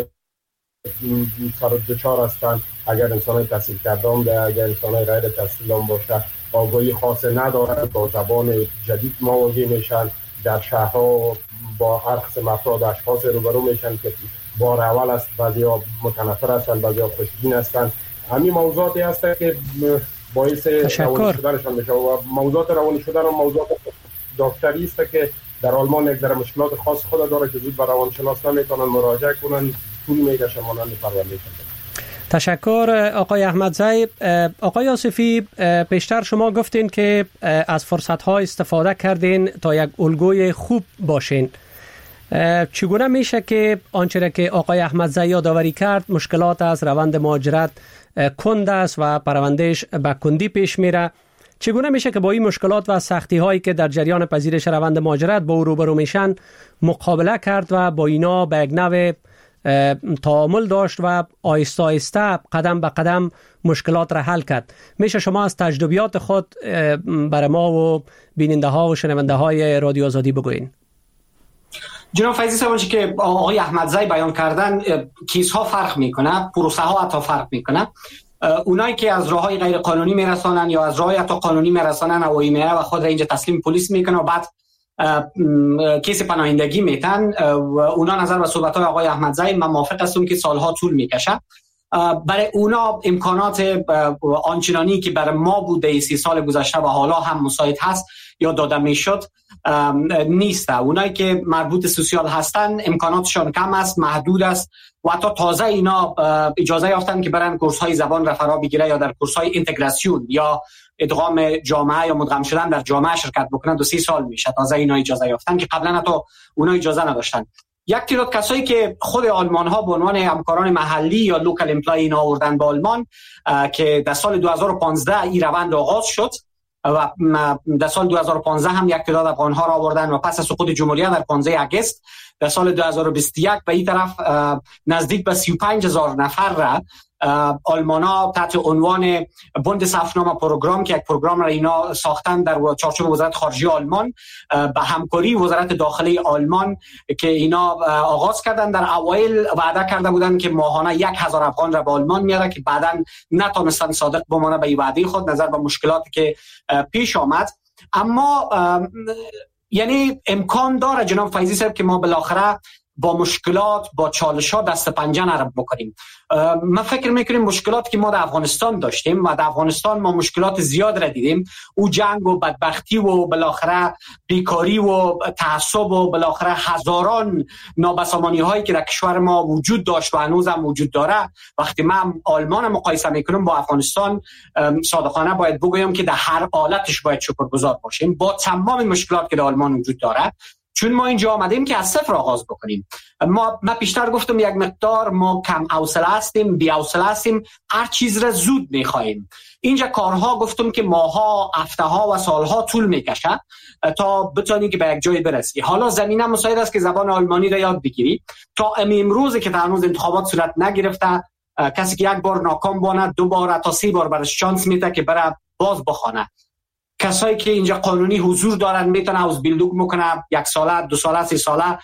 سر دچار هستند. اگر انسان تحصیل کرده هم ده، اگر انسان غیر تحصیل هم باشه، آگاهی خاص ندارند، با زبان جدید مواجه میشن. در شهرها با هر قسم افراد اشخاص روبرو میشن که بار اول است، بعضیا متنفر هستند، بعضیا خوشبین هستند. همین موضوعاتی هست که باعث روانی شدنشان میشه و موضوعات روانی شدن هم موضوعات دکتری است که در آلمان یک ذره مشکلات خاص خود داره که زود به روانشناس نمیتونن مراجعه کنن، پول میکشن مانند پرونده. تشکر آقای احمدزی. آقای آصفی، پیشتر شما گفتین که از فرصت‌ها استفاده کردین تا یک الگوی خوب باشین. چگونه میشه که آنچه که آقای احمدزی یادآوری کرد، مشکلات از روند مهاجرت کند است و پروندهش به کندی پیش میره، چگونه میشه که با این مشکلات و سختی هایی که در جریان پذیرش روند مهاجرت با او روبرو میشن مقابله کرد و با اینا به یک نوع تعامل داشت و آهسته آهسته قدم به قدم مشکلات را حل کرد؟ میشه شما از تجربیات خود برای ما و بیننده ها و شنونده های رادیو آزادی بگوین؟ جناب فیضی صاحب، که آقای احمدزی بیان کردن کیس ها فرق میکنه، پروسه ها حتی فرق میکنه. اونایی که از راههای غیر قانونی میرسانن یا از راههای حتی قانونی میرسانن هوایی میره و خود را اینجا تسلیم پلیس میکنه و بعد کیس پناهندگی میتن و اونا نظر به صحبت های آقای احمدزی من موافق هستم که سالها طول میکشه. برای اونا امکانات آنچنانی که برای ما بوده سی سال گذشته و حالا هم مساعد هست یا داده میشد نیست. اونایی که مربوط سوسیال هستن امکاناتشان کم است، محدود است و حتی تازه اینا اجازه یافتن که برن کورس های زبان را فرا بگیره یا در کورس های اینتگراسیون یا ادغام جامعه یا مدغم شدن در جامعه شرکت بکنن. دو سی سال میشه تازه اینا اجازه یافتن که قبلا حتی اونا اجازه نداشتن. یک تعداد کسایی که خود آلمان ها به عنوان همکاران محلی یا لوکال امپلای اینا آوردن به آلمان که در سال دو هزار و پانزده این روند آغاز شد و در سال دو هزار و پانزده هم یک تعداد افغان ها را آوردن و پس از سقوط جمهوریت در پانزده آگوست در سال دو هزار و بیست و یک به این طرف نزدیک به سی و پنج هزار نفر را آلمانا تحت عنوان بوندسافنامه پروگرام که یک پروگرام را اینا ساختن در چارچوب وزارت خارجه آلمان به همکاری وزارت داخلی آلمان که اینا آغاز کردن. در اوایل وعده کرده بودن که ماهانه یک هزار افغان را به آلمان میاره که بعداً نتونستن صادق بمانه به این وعده خود نظر به مشکلاتی که پیش آمد. اما یعنی امکان داره جناب فیضی صاحب که ما بالاخره با مشکلات با چالش‌ها دست پنجه نرم بکنیم. من فکر میکنیم مشکلاتی که ما در افغانستان داشتیم و در افغانستان ما مشکلات زیاد را دیدیم، او جنگ و بدبختی و بالاخره بیکاری و تعصب و بالاخره هزاران نابسامانی هایی که در کشور ما وجود داشت و هنوز هم وجود داره، وقتی من آلمان مقایسه میکنم با افغانستان صادقانه باید بگویم که در هر حالتش باید شکرگزار باشیم با تمام مشکلات که در آلمان وجود داره، چون ما اینجا آمدیم که از صفر آغاز بکنیم. ما من پیشتر گفتم یک مقدار ما کم حوصله هستیم، بی حوصله هستیم، هر چیز را زود می‌خوایم. اینجا کارها گفتم که ماها، هفته‌ها و سالها طول می‌کشه تا بتونی که به یک جای برسی. حالا زمینه مساعد است که زبان آلمانی را یاد بگیری. تا امروز که هنوز انتخابات صورت نگرفته، کسی که یک بار ناکام بانه دو بار تا سه بار برش شانس میده که بره باز بخونه. کسایی که اینجا قانونی حضور دارن میتونن اوز بیلدوگ میکنه، یک ساله، دو ساله، سه ساله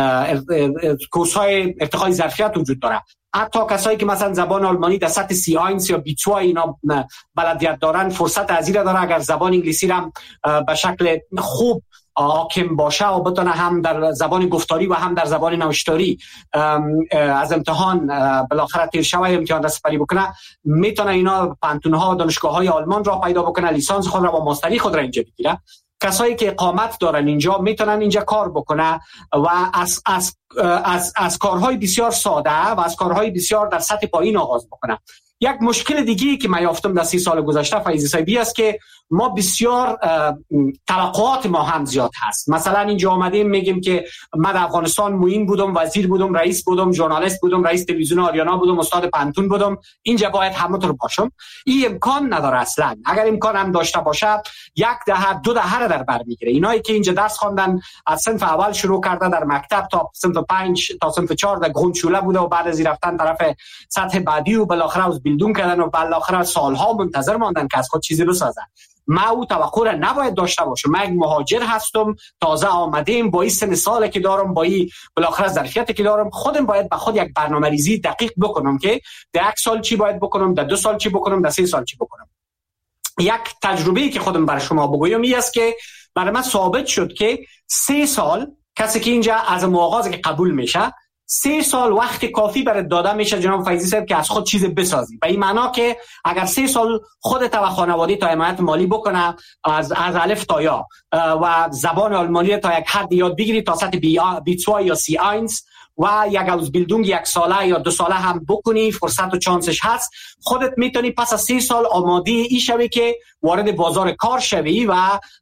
کورس‌های ارتقای ظرفیت وجود داره. حتی کسایی که مثلا زبان آلمانی در سطح سی اینس یا بی تو اینا بلدیت دارن فرصت ازیره داره اگر زبان انگلیسی را به شکل خوب حاکم باشه و بتونه هم در زبان گفتاری و هم در زبان نوشتاری از امتحان بالاخره تیر شوی امتحان رسپری بکنه، میتونه اینا پانتون‌ها و دانشگاه‌های آلمان را پیدا بکنه، لیسانس خود را و ماستری خود را اینجا بگیره. کسایی که اقامت دارن اینجا میتونن اینجا کار بکنه و از از از از کارهای بسیار ساده و از کارهای بسیار در سطح پایین آغاز بکنه. یک مشکل دیگه که من یافتم در سی سال گذشته فیضی صاحبی است که ما بسیار توقعات ما هم زیاد هست. مثلا اینجا آمدیم میگیم که من در افغانستان معین بودم، وزیر بودم، رئیس بودم، ژورنالیست بودم، رئیس تلویزیون آریانا بودم، استاد پانتون بودم، اینجا باید همونطور باشم. این امکان نداره اصلا. اگر امکان هم داشته باشه یک دهه دو دهه را در بر میگیره. اینایی که اینجا درس خواندن از صنف اول شروع کرده در مکتب تا صنف پنج تا صنف چهار در گروندشوله بوده و بعد از رفتن طرف سطح بعدی و بالاخره از بیلدون کردن و بالاخره سالها منتظر ماندن که از خود چیزی بسازن. ما او توقع را نباید داشته باشم. من یک مهاجر هستم، تازه آمدیم، با این سن سالی که دارم، با این بالاخره ظرفیتی که دارم، خودم باید به خود یک برنامه‌ریزی دقیق بکنم که در یک سال چی باید بکنم، در دو سال چی بکنم، در سه سال چی بکنم. یک تجربه‌ای که خودم برای شما بگویم این است که برای من ثابت شد که سه سال کسی که اینجا از آغاز که قبول میشه سه سال وقت کافی برای داده میشه جناب فیضی صاحب که از خود چیز بسازی. به این معنا که اگر سه سال خودت و خانواده تا حمایت مالی بکنه از از الف تا یا و زبان آلمانی تا یک حد یاد بگیری تا سطح بی بی دو یا سی یک و یک اوزبیلدونگ یک ساله یا دو ساله هم بکنی، فرصت و چانسش هست، خودت میتونی پس از سه سال آماده ای شوی که وارد بازار کار شوی و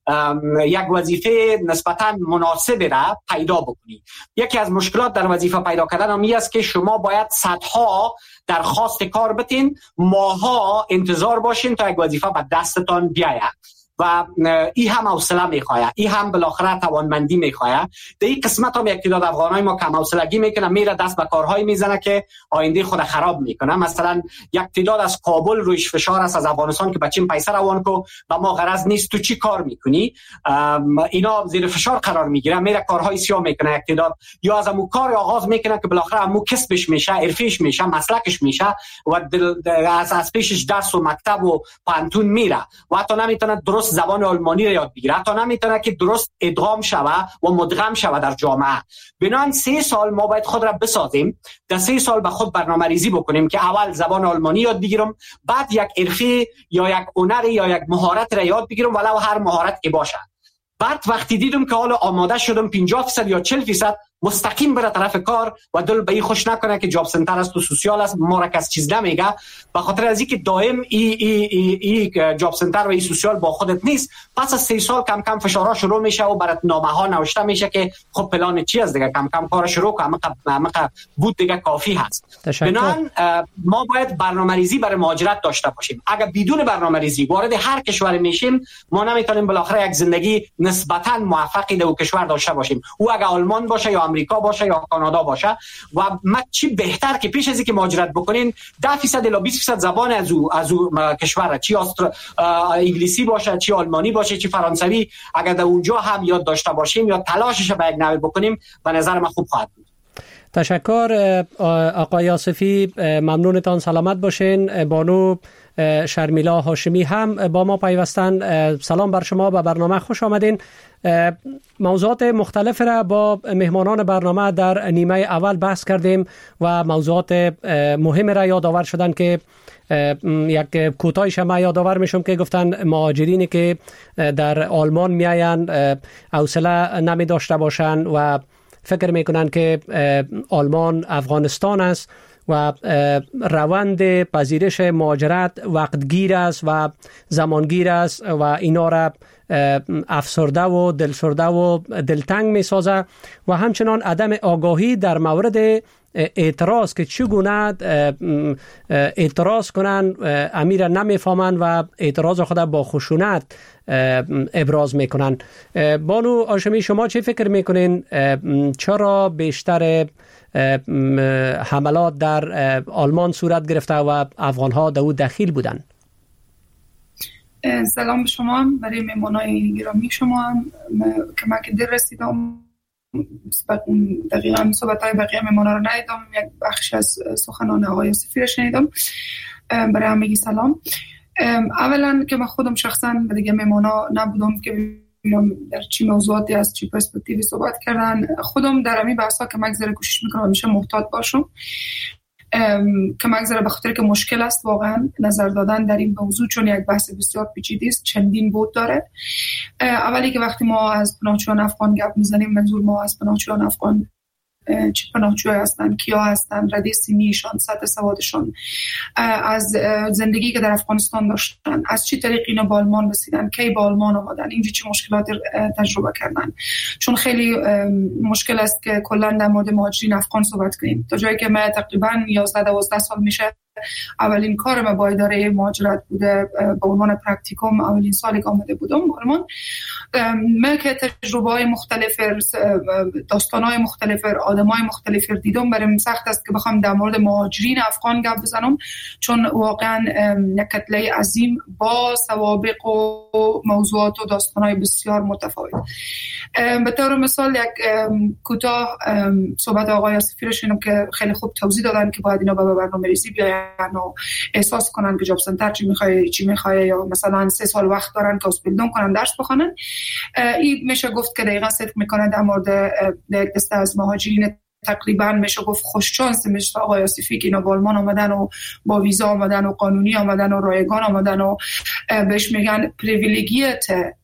یک وظیفه نسبتا مناسب را پیدا بکنی. یکی از مشکلات در وظیفه پیدا کردن هم است که شما باید صدها درخواست کار بتین، ماها انتظار باشین تا یک وظیفه به دستتان بیاید و ای هم حوصله میخواه، ای هم بالاخره توانمندی میخواه. در این قسمت هم یک تعداد افغانای ما کم حوصلگی میکنه، میره دست به کارهایی میزنه که آینده خود خراب میکنه. مثلا یک تعداد از کابل رویش فشار است از افغانستان که بچیم پیسه روان کو و ما غرض نیست تو چی کار میکنی، اینا زیر فشار قرار میگیره، میره کارهای سیاه میکنه. یک تعداد یا از امو کار آغاز میکنه که بالاخره امو کسبش میشه، حرفیش میشه، مسلکش میشه و از از پیشش درس و مکتب و پانتون میره و حتی نمیتونه درست زبان آلمانی را یاد بگیره، حتی نمیتونه که درست ادغام شوه و مدغم شوه در جامعه. بنابراین سه سال ما باید خود را بسازیم، در سه سال به خود برنامه ریزی بکنیم که اول زبان آلمانی یاد بگیرم، بعد یک حرفه یا یک هنر یا یک مهارت را یاد بگیرم ولو هر مهارت که باشه. بعد وقتی دیدم که حالا آماده شدم پنجاه درصد یا چهل درصد مستقیم بره طرف کار و دل به این خوش نکنه که جاب سنتر است و سوسیال است، ما را کس چیز نمیگه، به خاطر از اینکه دائم ای ای ای ای جاب سنتر و ای سوسیال با خودت نیست. پس از سه سال کم کم فشارها شروع میشه و برات نامه ها نوشته میشه که خب پلان چی است دیگه، کم کم کار شروع کنم، عمق بود دیگه کافی هست. بنابراین ما باید برنامه‌ریزی برای مهاجرت داشته باشیم. اگر بدون برنامه‌ریزی وارد هر کشور میشیم ما نمیتونیم بالاخره یک زندگی نسبتا موفقی در کشور داشته باشیم. او اگر آلمان باشه یا آمریکا باشه یا کانادا باشه و ما چی بهتر که پیش از اینکه مهاجرت بکنین ده درصد الی بیست درصد زبان از او از او کشور، چی استر... انگلیسی باشه، چی آلمانی باشه، چی فرانسوی، اگر در اونجا هم یاد داشته باشیم یا تلاشش به یک نحوی بکنیم به نظر من خوب خواهد بود. تشکر آقای آصفی، ممنونتان، سلامت باشین. بانو شرمیلا هاشمی هم با ما پیوستن. سلام بر شما، به برنامه خوش آمدین. موضوعات مختلف را با مهمانان برنامه در نیمه اول بحث کردیم و موضوعات مهم را یادآور شدن که یک کوتاهش ما یادآور میشم که گفتن مهاجرینی که در آلمان میاین حوصله نمی داشته باشن و فکر میکنن که آلمان افغانستان است و روند پذیرش مهاجرت وقتگیر است و زمانگیر است و اینا را افسرده و دلسرده و دلتنگ می سازه و همچنان عدم آگاهی در مورد اعتراض که چگونه اعتراض کنن امیر نمیفهمن و اعتراض خود با خشونت ابراز میکنن. بانو هاشمی، شما چه فکر میکنین چرا بیشتر حملات در آلمان صورت گرفته و افغانها در او دخیل بودن؟ سلام به شما، برای مهمانای گرامی شما هم که من که دیر رسیدم دقیقا صحبت‌های بقیه مهمانا رو ندیدم، یک بخش از سخنان آقای آصفی رو شنیدم. برای همگی سلام. اولا که من خودم شخصا دیگه مهمانا نبودم که در چی موضوعاتی از چی پرسپکتیوی صحبت کردن، خودم در همین بحثا که مگذره کوشش میکنم همیشه محتاط باشم. که مگذره به خاطر که مشکل است واقعا نظر دادن در این موضوع، چون یک بحث بسیار پیچیده است، چندین بود داره. اولی که وقتی ما از پناهجویان افغان گپ میزنیم، منظور ما از پناهجویان افغان چه پناهجو هستن، کیا هستن، رده سنیشان، سطح سوادشان، از زندگی که در افغانستان داشتن، از چه طریق اینا به آلمان رسیدن، کی به آلمان آمدن، اینجا چه مشکلات تجربه کردن. چون خیلی مشکل است که کلا در مورد مهاجرین افغان صحبت کنیم. تا جایی که من تقریبا یازده دوازده سال میشه اولین کارم با اداره مهاجرت بوده، به عنوان پرکتیکوم اولین سالی که آمده بودم آلمان. من که تجربه‌های مختلف، داستان‌های مختلف، آدم‌های مختلف دیدم، برام سخت است که بخوام در مورد مهاجرین افغان گپ بزنم، چون واقعا یک کتله عظیم با سوابق و موضوعات و داستان‌های بسیار متفاوت. به طور مثال یک کوتاه صحبت آقای آصفی رو شنیدم که خیلی خوب توضیح دادن که باید اینا به برنامه‌ریزی بیاین و احساس کنن که جاب سنتر چی می‌خواد چی می‌خواد، یا مثلا سه سال وقت دارن که اسپیلدون کنن، درس بخونن. این میشه گفت که دقیقاً صدق میکنه در مورد دسته از مهاجرین تقریبا میشه گفت خوش شانس مثل آقای آصفی که اینا با آلمان آمدن و با ویزا آمدن و قانونی آمدن و رایگان آمدن و بهش میگن پریویلیگیت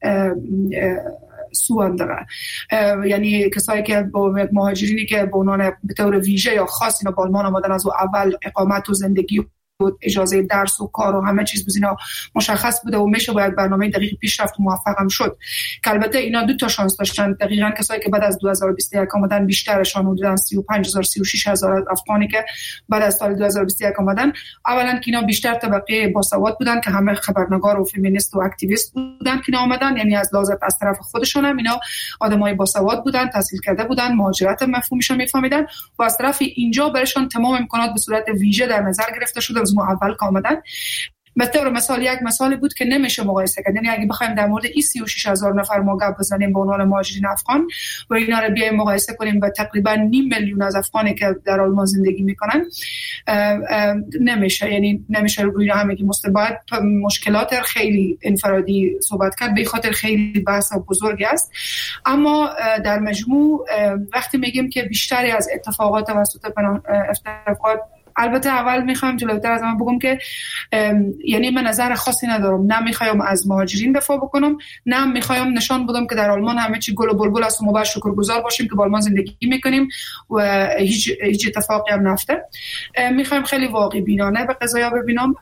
سوان داره. یعنی کسایی که با مهاجرینی که به عنوان به طور ویژه یا خاص اینا با آلمان آمدن، از اول اقامت و زندگی اجازه درس و کار و همه چیز بزینا مشخص بوده و میشه باید برنامه دقیق پیشرفت و موفق هم شد. که البته اینا دو تا شانس داشتن. دقیقاً کسایی که بعد از دو هزار و بیست و یک آمدن بیشترشان حدود سی و پنج هزار سی و شش هزار افغانی که بعد از سال دو هزار و بیست و یک آمدن، اولا که اینا بیشتر طبقه باسواد بودن که همه خبرنگار و فمینیست و اکتیویست بودن که آمدن، یعنی از لحاظ از طرف خودشون هم اینا آدمای باسواد بودن، تحصیل کرده بودن، مهاجرت مفهومش رو میفهمیدن و از طرف اینجا برشون تمام امکانات به صورت ویژه در نظر گرفته شده از اول که آمدن. به طور مثال یک مثال بود که نمیشه مقایسه کرد. یعنی اگه بخوایم در مورد این سی و شش هزار نفر ما گپ بزنیم به عنوان مهاجرین افغان و اینا رو بیایم مقایسه کنیم با تقریبا نیم میلیون از افغانی که در آلمان زندگی میکنن، نمیشه. یعنی نمیشه روی همه که مستبعد مشکلات خیلی انفرادی صحبت کرد، به خاطر خیلی بحث بزرگی است. اما در مجموع وقتی میگیم که بیشتری از اتفاقات توسط اتفاقات، البته اول میخوام جلوتر از من بگم که یعنی من نظر خاصی ندارم، نه میخوام از مهاجرین دفاع بکنم، نه میخوام نشان بدم که در آلمان همه چی گل و بلبل است و ما باید شکرگزار باشیم که با آلمان زندگی میکنیم و هیچ هیچ اتفاقی هم نفته. میخوام خیلی واقعی بینانه به قضایا ببینم،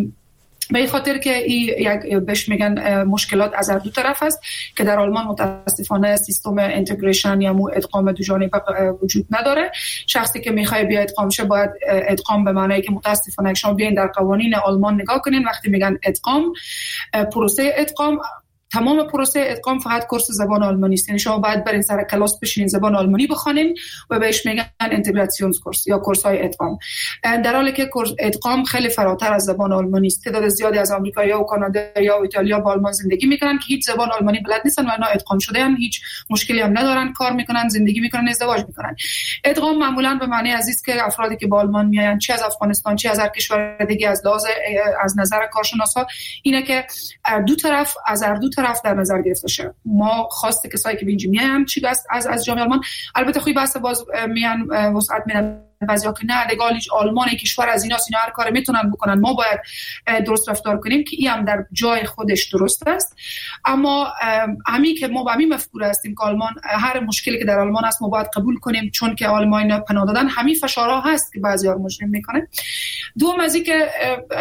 به این خاطر که یک بهش میگن مشکلات از هر دو طرف است که در آلمان متاسفانه سیستم اینتگریشن یا مو ادغام دو جانبه وجود نداره. شخصی که میخواد بیا ادغام شه باید ادغام به معنی که متاسفانه شما بیاین در قوانین آلمان نگاه کنین، وقتی میگن ادغام، پروسه ادغام، تمام پروسه ادغام فقط کورس زبان آلمانی است. یعنی شما باید برین سر کلاس بشینین زبان آلمانی بخونین و بهش میگن اینتگراسیون کورس یا کورس های ادغام، در حالی که کورس ادغام خیلی فراتر از زبان آلمانی است. تعداد زیادی از آمریکایی‌ها و کانادایی‌ها و ایتالیا با آلمان زندگی میکنن که هیچ زبان آلمانی بلد نیستن و اینا ادغام شده‌اند، هیچ مشکلی هم ندارن، کار میکنن، زندگی میکنن، ازدواج میکنن. ادغام معمولا به معنی عزیز که افرادی که با آلمان میاین، چه از افغانستان چه از هر کشور دیگه، از لحاظ از نظر کارشناسا اینه که دو طرف از هر دو طرف در نظر گرفته شه. ما خواسته کسایی که به اینجا میان چی است از از جامعه آلمان، البته خوبی بحث باز میان وسعت میدن بعضیا که نه دیگه آلمان کشور از اینا اینا هر کاری میتونن بکنن، ما باید درست رفتار کنیم که این هم در جای خودش درست است. اما همین که ما با همین مفکوره هستیم که آلمان هر مشکلی که در آلمان است ما باید قبول کنیم چون که آلمان پناه دادن، همین فشارها هست که بعضیا رو مجرم میکنه. دوم از این که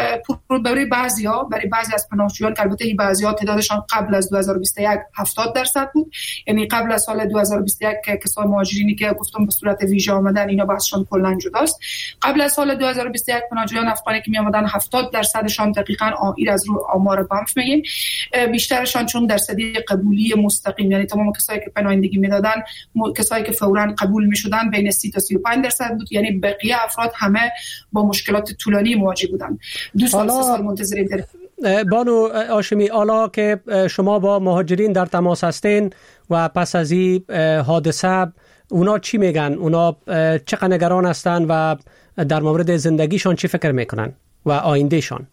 برای بعضیا برای بعضی از پناهجویان که البته این بعضیا تعدادشان قبل از دو هزار و بیست و یک هفتاد درصد بود، یعنی قبل از سال دو هزار و بیست و یک که کسای مهاجرینی که گفتم به صورت ویژه آمدن اینا بحثشون کلا جداست. قبل از سال دو هزار و بیست و یک پناهجویان افغانی که می آمدن هفتاد درصدشان دقیقاً آیر از رو آمار بانف میگیم، بیشترشان چون درصدی قبولی مستقیم، یعنی تمام کسایی که پناهندگی میدادن کسایی که فوراً قبول میشدن بین سی تا سی و پنج درصد بود، یعنی بقیه افراد همه با مشکلات طولانی مواجه بودن. دو سال سه سال منتظر در بانو هاشمی، حالا که شما با مهاجرین در تماس هستین و پس از این حادثه اونا چی میگن؟ اونا چقدر نگران هستن و در مورد زندگیشان چی فکر میکنن و آیندهشان؟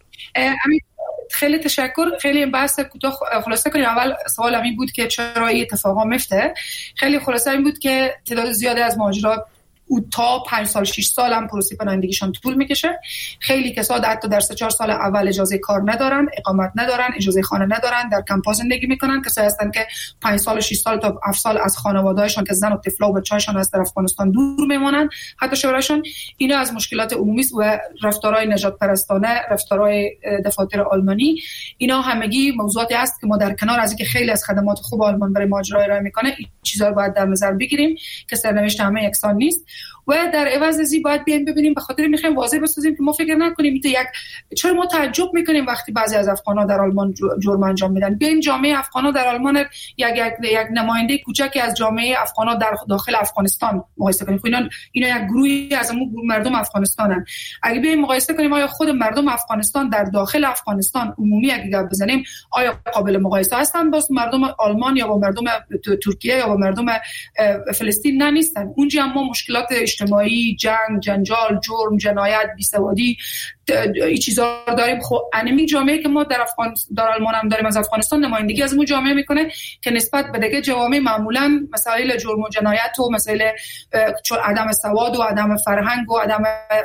خیلی تشکر. خیلی بحث کوتاه خلاصه کنیم. اول سوال همین بود که چرا این اتفاقا میفته. خیلی خلاصه این بود که تعداد زیادی از مهاجرات او تا پنج سال شش سال هم پروسه پناهندگیشان طول میکشه. خیلی کسا حتی در سه چهار سال اول اجازه کار ندارن، اقامت ندارن، اجازه خانه ندارن، در کمپ‌ها زندگی میکنن. کسایی هستن که پنج سال و شش سال تا هفت سال از خانواده‌هاشون که زن و طفل و بچه‌هاشون از در افغانستان دور میمونن، حتی شوهرشون. اینا از مشکلات عمومی و رفتارهای نجات پرستانه، رفتارهای دفاتر آلمانی، اینا همگی موضوعاتی است که ما در کنار از اینکه خیلی از خدمات خوب آلمان برای مهاجرای ارائه میکنه، این چیزا رو باید در نظر بگیریم که سرنوشت همه یکسان نیست و در عوض از این باید بیایم ببینیم. به خاطر میخوایم واضح بسازیم که ما فکر نکنیم این یک چرا ما تعجب میکنیم وقتی بعضی از افغانا در آلمان جرم انجام میدن. بیاین جامعه افغانا در آلمان یک یک یک نماینده کوچکی از جامعه افغانا در داخل افغانستان مقایسه کنیم. اینا اینا یک گروهی از مردم افغانستانن. اگه بیایم مقایسه کنیم آیا خود مردم افغانستان در داخل افغانستان عمومی اگه گپ بزنیم آیا قابل مقایسه هستن با مردم آلمان یا با مردم ترکیه یا با مردم فلسطین؟ نه، نیستن. اونجا هم ما مشکلات اجتماعی، جنگ، جنجال، جرم، جنایت، بیسوادی این چیزا داریم. خب انمی جامعه که ما در افغانستان در آلمان هم داریم از افغانستان نمایندگی از اون جامعه میکنه که نسبت به دیگه جوامع معمولا مسائل جرم و جنایت و مسائل عدم سواد و عدم فرهنگ و عدم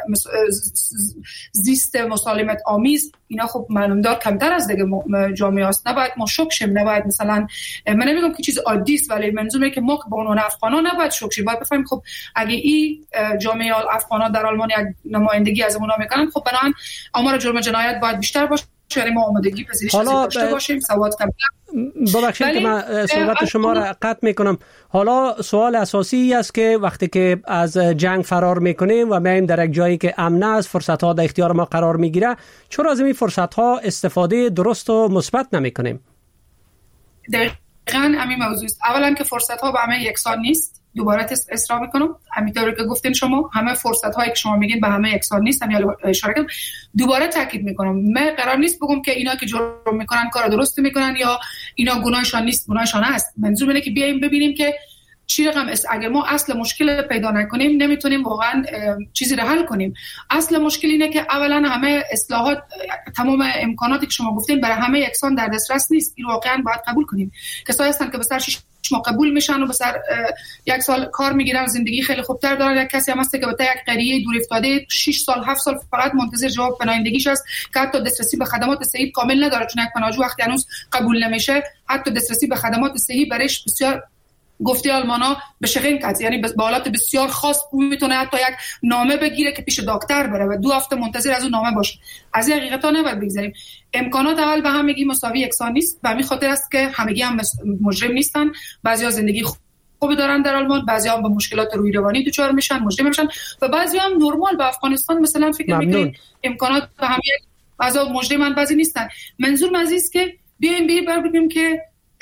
زیست مسالمت آمیز اینا خب معلومدار کمتر از دیگه جامعه است. نباید ما شوک شیم، نباید مثلا من نمیگم که چیز عادی است، ولی منظورم که ما که به عنوان افغانا نباید شوک شیم. باید بفهمیم خب اگه این جامعه افغانا در آلمان یک نمایندگی از اونا میکنن، خب بنابراین آمار جرم جنایت باید بیشتر باشه، یعنی ما آمادگی پذیرش داشته باشیم، سواد کمتر. ببخشید که من صحبت شما را قطع میکنم. حالا سوال اساسی است که وقتی که از جنگ فرار میکنیم و میایم در یک جایی که امن است، فرصت ها در اختیار ما قرار میگیره، چرا از این فرصت ها استفاده درست و مثبت نمیکنیم؟ دقیقاً همین موضوع است. اولا که فرصت ها به همه یکسان نیست. دوباره اصرار میکنم همینطوری که گفتین شما، همه فرصت هایی که شما میگین به همه یکسان نیست. همین اشاره کردم، دوباره تاکید میکنم من قرار نیست بگم که اینا که جرم میکنن کار درست میکنن یا اینا گناهشان نیست، گناهشان است. منظور اینه که بیایم ببینیم که چی رقم است. اگر ما اصل مشکل پیدا نکنیم نمیتونیم واقعا چیزی رو حل کنیم. اصل مشکل اینه که اولا همه اصلاحات، تمام امکاناتی که شما گفتین برای همه یکسان در دسترس نیست. این واقعا باید قبول کنیم. کسایی هستن که به سر شش ما قبول میشن و به سر یک سال کار میگیرن، زندگی خیلی خوبتر دارن. یک کسی هم هست که به یک قریه دور افتاده شش سال هفت سال فقط منتظر جواب پناهندگیش است که حتی دسترسی به خدمات صحی کامل نداره، چون یک پناهجو وقتی هنوز قبول نمیشه حتی دسترسی به خدمات صحی برایش بسیار گفته آلمانا به شغل کات، یعنی به حالات بسیار خاص میتونه حتی یک نامه بگیره که پیش دکتر بره و دو هفته منتظر از اون نامه باشه. از این حقیقتا نباید بگذاریم. امکانات اول به همگی مساوی یکسان نیست. به همین خاطر است که همگی هم مجرم نیستن. بعضیا زندگی خوب دارن در آلمان، بعضیا هم با مشکلات روحی روانی دچار میشن، مجرم میشن و بعضیا هم نرمال به افغانستان مثلا فکر میکنن امکانات به همه بعضا مجرمن بعضی نیستن. منظور عزیز که بیایم بیایم بگیم که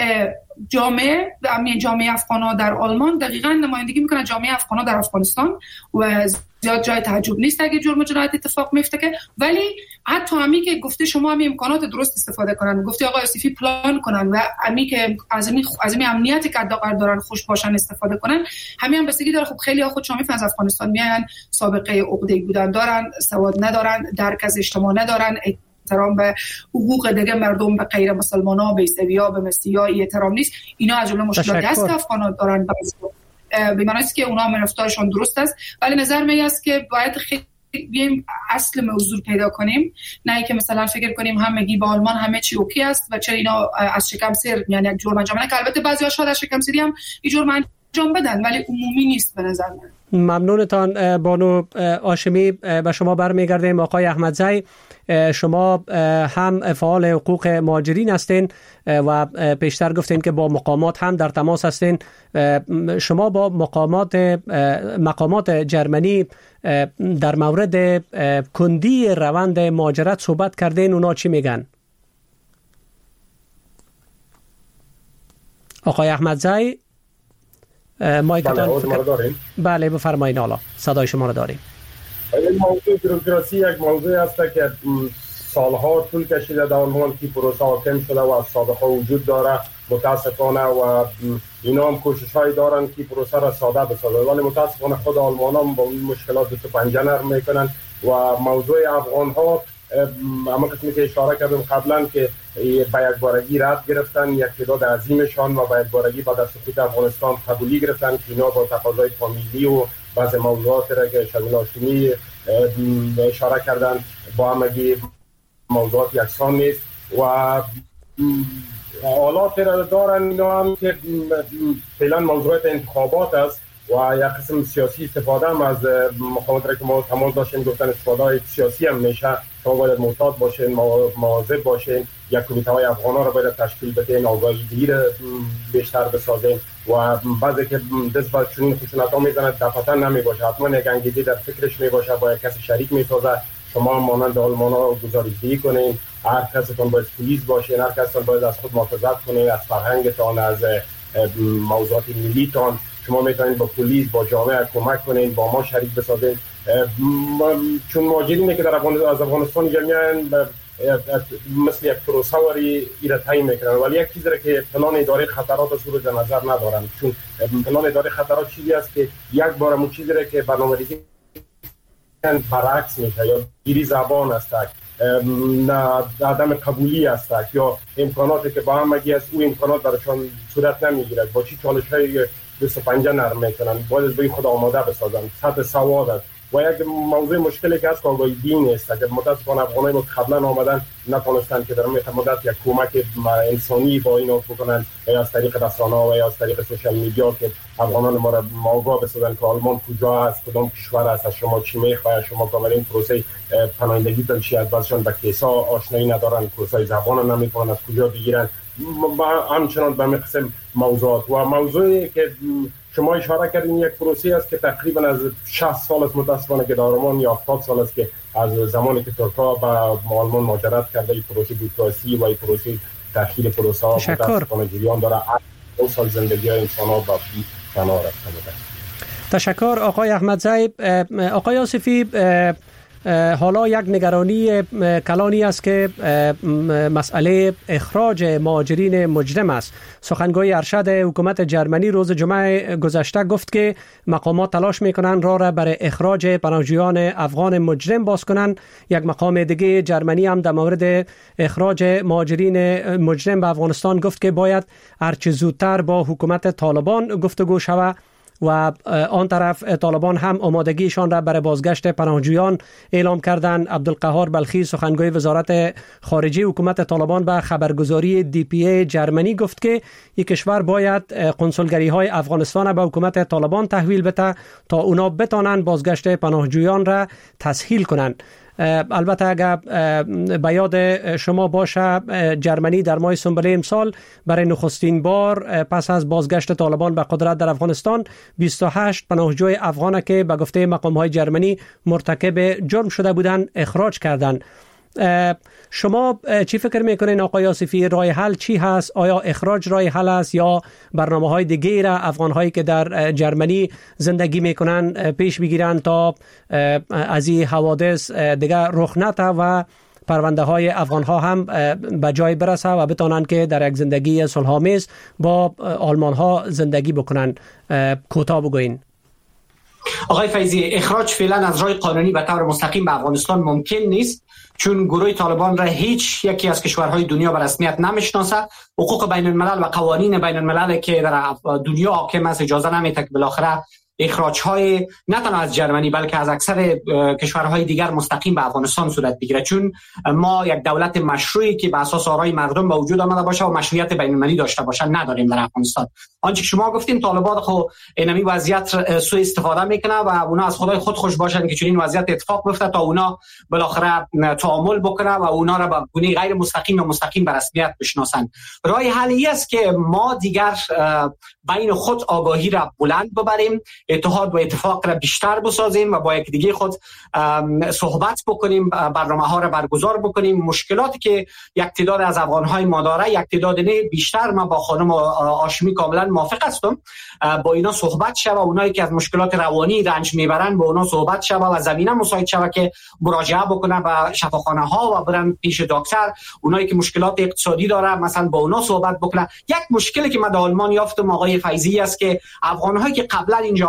جامعه و جامعه افغانا در آلمان دقیقاً نمایندگی میکنه جامعه افغانا در افغانستان و زیاد جای تعجب نیست اگه جرم و جنایت اتفاق میفته که، ولی حتی همی که گفته شما همی امکانات درست استفاده کنن، گفته آقای یوسفی پلان کنن و همی که از همی از همی امنیتی که حداقل دارن خوش باشن استفاده کنن، همین هم بستگی داره. خب خیلی ها خود شما میفهمن از افغانستان میان سابقه عقده‌ای بودن دارن، سواد ندارن، درک از اجتماع ندارن، احترام به حقوق دیگه مردم، به غیر مسلمانا، به عیسویا، به مسیحا احترام نیست. اینا از جمله مشکلاتی است که افغان‌ها دارن. به معنی است که اونا هم رفتارشون درست است، ولی نظر من است که باید خیلی بیایم اصل موضوع پیدا کنیم، نه که مثلا فکر کنیم همگی با آلمان همه چی اوکی است و چرا اینا از شکم سیر یعنی یک جرم انجام ندن. البته بعضی‌ها شاید از شکم سیری هم این جرم انجام بدن ولی عمومی نیست به نظر من. ممنونتان بانو هاشمی. به شما برمیگردیم. آقای احمدزی، شما هم فعال حقوق مهاجرین هستین و پیشتر گفتین که با مقامات هم در تماس هستین. شما با مقامات مقامات جرمنی در مورد کندی روند مهاجرت صحبت کردین، اونا چی میگن؟ آقای احمدزی مایکتان بله, بله بفرمایید. حالا صدای شما رو داریم. این موضوع بروکراسی یک موضوع است که سالها طول کشیده در آلمان که پروسه حاکم شده و از سابقه وجود داره متاسفانه و اینا هم کوشش‌هایی دارن که پروسه را ساده بسازن، ولی متاسفانه خود آلمان‌ها با این مشکلات دست پنجه نرم میکنن و موضوع افغان‌ها اما قسمی که اشاره کردم قبلا که با یک بارگی رد گرفتن، یک تعداد عظیمشان و با یک بارگی بعد از سقوط افغانستان قبولی گرفتن که اینا با تقاضای فامیلی و بعض موضوعات را که شمیل هاشمی اشاره کردن با همگی موضوعات یکسان نیست و حالات را دارن اینا هم که فعلا موضوعات انتخابات است و یک قسم سیاسی استفاده هم از مقامات را که ما تمام داشتیم گفتن استفاده سیاسی هم میشه. شما باید محتاط باشین، مواظب باشین، یک کمیته های افغان ها را باید تشکیل بدین، آگاهی را بیشتر بسازین و بعضی که دست با چنین خشونت ها میزنه دفعتا نمی باشه، حتما یک انگیزی در فکرش می باشه، با یک کسی شریک می سازه. شما مانند آلمان ها گزارش‌دهی کنین، هر کسیتون باید پلیس باشین، هر کسیتون باید از خود محافظت کنین، از فرهنگتان، از موضوعات ملیتان. شما میتونید با پلیس، با جامعه کمک کنین، با ما شریک بسازین، چون مهاجرینی که در افغانستان از افغانستان جمعیان مثل یک پروسوری ایره تعیین میکنن، ولی یک چیزی را که پلان اداره خطرات از رو در نظر ندارن. چون پلان اداره خطرات چیزی است که یک بار همون چیزی را که برنامه‌ریزی برعکس میشه، یا گیری زبان است، نه عدم قبولی است، یا امکاناتی که با همگی است او امکانات برایشان صورت نمیگیرد. با چی چالش‌های دست و پنجه نرم میکنن، باید به خود آماده بسازن. سطح سواد است و یک موضوع مشکلی که است آگاهی دین است که متاسفانه افغانای ما قبلا آمدن نتونستن که در مدت یک کمک انسانی با اینا بکنن، یا از طریق رسانه‌ها و یا از طریق سوشال میدیا که افغانان ما را آگاه بسازن که آلمان کجا است، کدام کشور است، از شما چی میخواد، شما کاملا این پروسه پناهندگی تلشی از بعضشان به کیسا آشنایی ندارن، پروسه زبان نمیکنن، از کجا بگیرن. همچنان به قسم موضوعات و موضوعی که شما اشاره کردین یک پروسه است که تقریبا از شصت سال است متاسفانه که در آلمان، یا هفتاد سال است که از زمانی که ترکا به آلمان مهاجرت کرده این پروسه بوروکراسی و این پروسه تأخیر پروسه ها متاسفانه جریان داره. دو سال زندگی های انسان ها با فنا رفته بوده. تشکر آقای احمدزی. آقای آصفی، حالا یک نگرانی کلانی است که مسئله اخراج مهاجرین مجرم است. سخنگوی ارشد حکومت جرمنی روز جمعه گذشته گفت که مقامات تلاش میکنند راه را برای اخراج پناهجویان افغان مجرم باز کنند. یک مقام دیگه جرمنی هم در مورد اخراج مهاجرین مجرم به افغانستان گفت که باید هرچه زودتر با حکومت طالبان گفتگو شود و آن طرف طالبان هم آمادگیشان را برای بازگشت پناهجویان اعلام کردند. عبدالقهار بلخی سخنگوی وزارت خارجه حکومت طالبان به خبرگزاری دی پی ای جرمنی گفت که یک کشور باید قنسولگری های افغانستان به حکومت طالبان تحویل بده تا اونا بتانند بازگشت پناهجویان را تسهیل کنند. البته اگر به یاد شما باشه جرمنی در ماه سنبله امسال برای نخستین بار پس از بازگشت طالبان به قدرت در افغانستان بیست و هشت پناهجوی افغان که به گفته مقام‌های جرمنی مرتکب جرم شده بودند اخراج کردند. شما چی فکر میکنین آقای آصفی؟ راه حل چی هست؟ آیا اخراج راه حل است یا برنامه‌های دیگه را افغان‌هایی که در جرمنی زندگی میکنن پیش بگیرن تا از این حوادث دیگه رخ نده و پرونده های افغان ها هم به جای برسه و بتونن که در یک زندگی صلح‌آمیز با آلمان ها زندگی بکنن؟ کوتاه بگوین. آقای فیضی، اخراج فعلا از راه قانونی به طور مستقیم به افغانستان ممکن نیست، چون گروه طالبان را هیچ یکی از کشورهای دنیا به رسمیت نمیشناسه. حقوق بین الملل و قوانین بین الملل که در دنیا حاکم است اجازه نمیده که بالاخره اخراج های نه تنها از جرمنی بلکه از اکثر کشورهای دیگر مستقیم به افغانستان صورت بگیره، چون ما یک دولت مشروعی که به اساس آرای مردم به وجود آمده باشه و مشروعیت بین المللی داشته باشه نداریم در افغانستان. آنچه که شما گفتین طالبان خو اینمی وضعیت سوء استفاده میکنه و اونا از خدای خود خوش باشن که چنین وضعیت اتفاق بیفته تا اونا بالاخره تعامل بکنه و اونا را به گونه غیر مستقیم و مستقیم به رسمیت بشناسن. راه حلی است که ما دیگر بین خود آگاهی را بلند ببریم، اتحاد و اتفاق را بیشتر بسازیم و با یک دیگه خود صحبت بکنیم، برنامه ها را برگزار بکنیم. مشکلاتی که یک تعداد از افغان های ما داره، یک تعداد نه بیشتر، من با خانم هاشمی کاملا موافق هستم، با اینا صحبت شود. اونایی که از مشکلات روانی رنج میبرن با اونا صحبت شود و زمینه مساعد شود که مراجعه بکنن به شفاخانه ها و برن پیش دکتر. اونایی که مشکلات اقتصادی داره مثلا با اونا صحبت بکنن. یک مشکلی که من در آلمان یافتم آقای فیضی است که افغان هایی که قبلا اینجا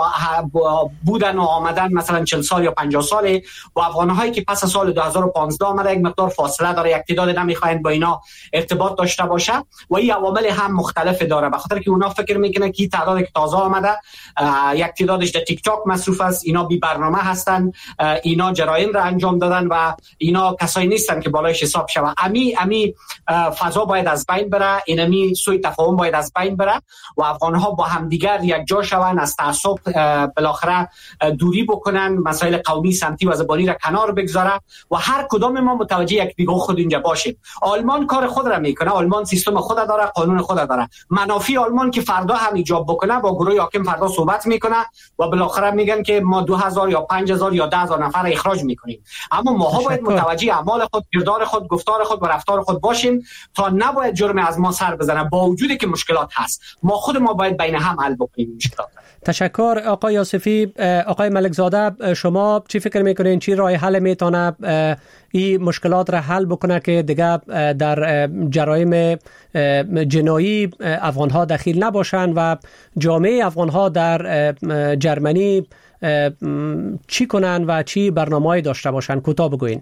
بودن و آمدن مثلا چهل سال یا پنجاه ساله و افغان‌هایی که پس از سال دو هزار و پانزده آمده یک مقدار فاصله داره، یک تعداد نمیخواین با اینا ارتباط داشته باشه و این عوامل هم مختلف داره، به خاطر که اونا فکر میکنه که تعدادی که تازه آمده یک تعدادش در تیک تاک مصروف است، اینا بی برنامه هستن، اینا جرایم را انجام دادن و اینا کسایی نیستن که بالایش حساب شوه. امی امی فضا باید از بین بره، اینمی سوی تفاهم باید از بین بره و افغان‌ها با همدیگر یک جا شون، از تعصب بالاخره دوری بکنن، مسائل قومی سمتی و زبانی را کنار بگذاره و هر کدام ما متوجه یک دیگه خود اینجا باشیم. آلمان کار خود را میکنه، آلمان سیستم خود داره، قانون خود داره. منافع آلمان که فردا هم ایجاب بکنه با گروه حاکم فردا صحبت میکنه و بالاخره میگن که ما دو هزار یا پنج هزار یا ده هزار نفر اخراج میکنیم. اما ما باید متوجه اعمال خود، کردار خود، گفتار خود و رفتار خود باشیم تا نباید جرم از ما سر بزنه. با وجودی که مشکلات هست، ما خود ما باید بین هم حل بکنیم مشکلات. تشکر آقای یوسفی. آقای ملکزاده، شما چی فکر میکنین چی راه حل میتونه این مشکلات را حل بکنه که دیگه در جرایم جنایی افغان ها دخیل نباشن و جامعه افغان ها در جرمنی چی کنن و چی برنامه‌ای داشته باشن؟ کوتاه بگوین.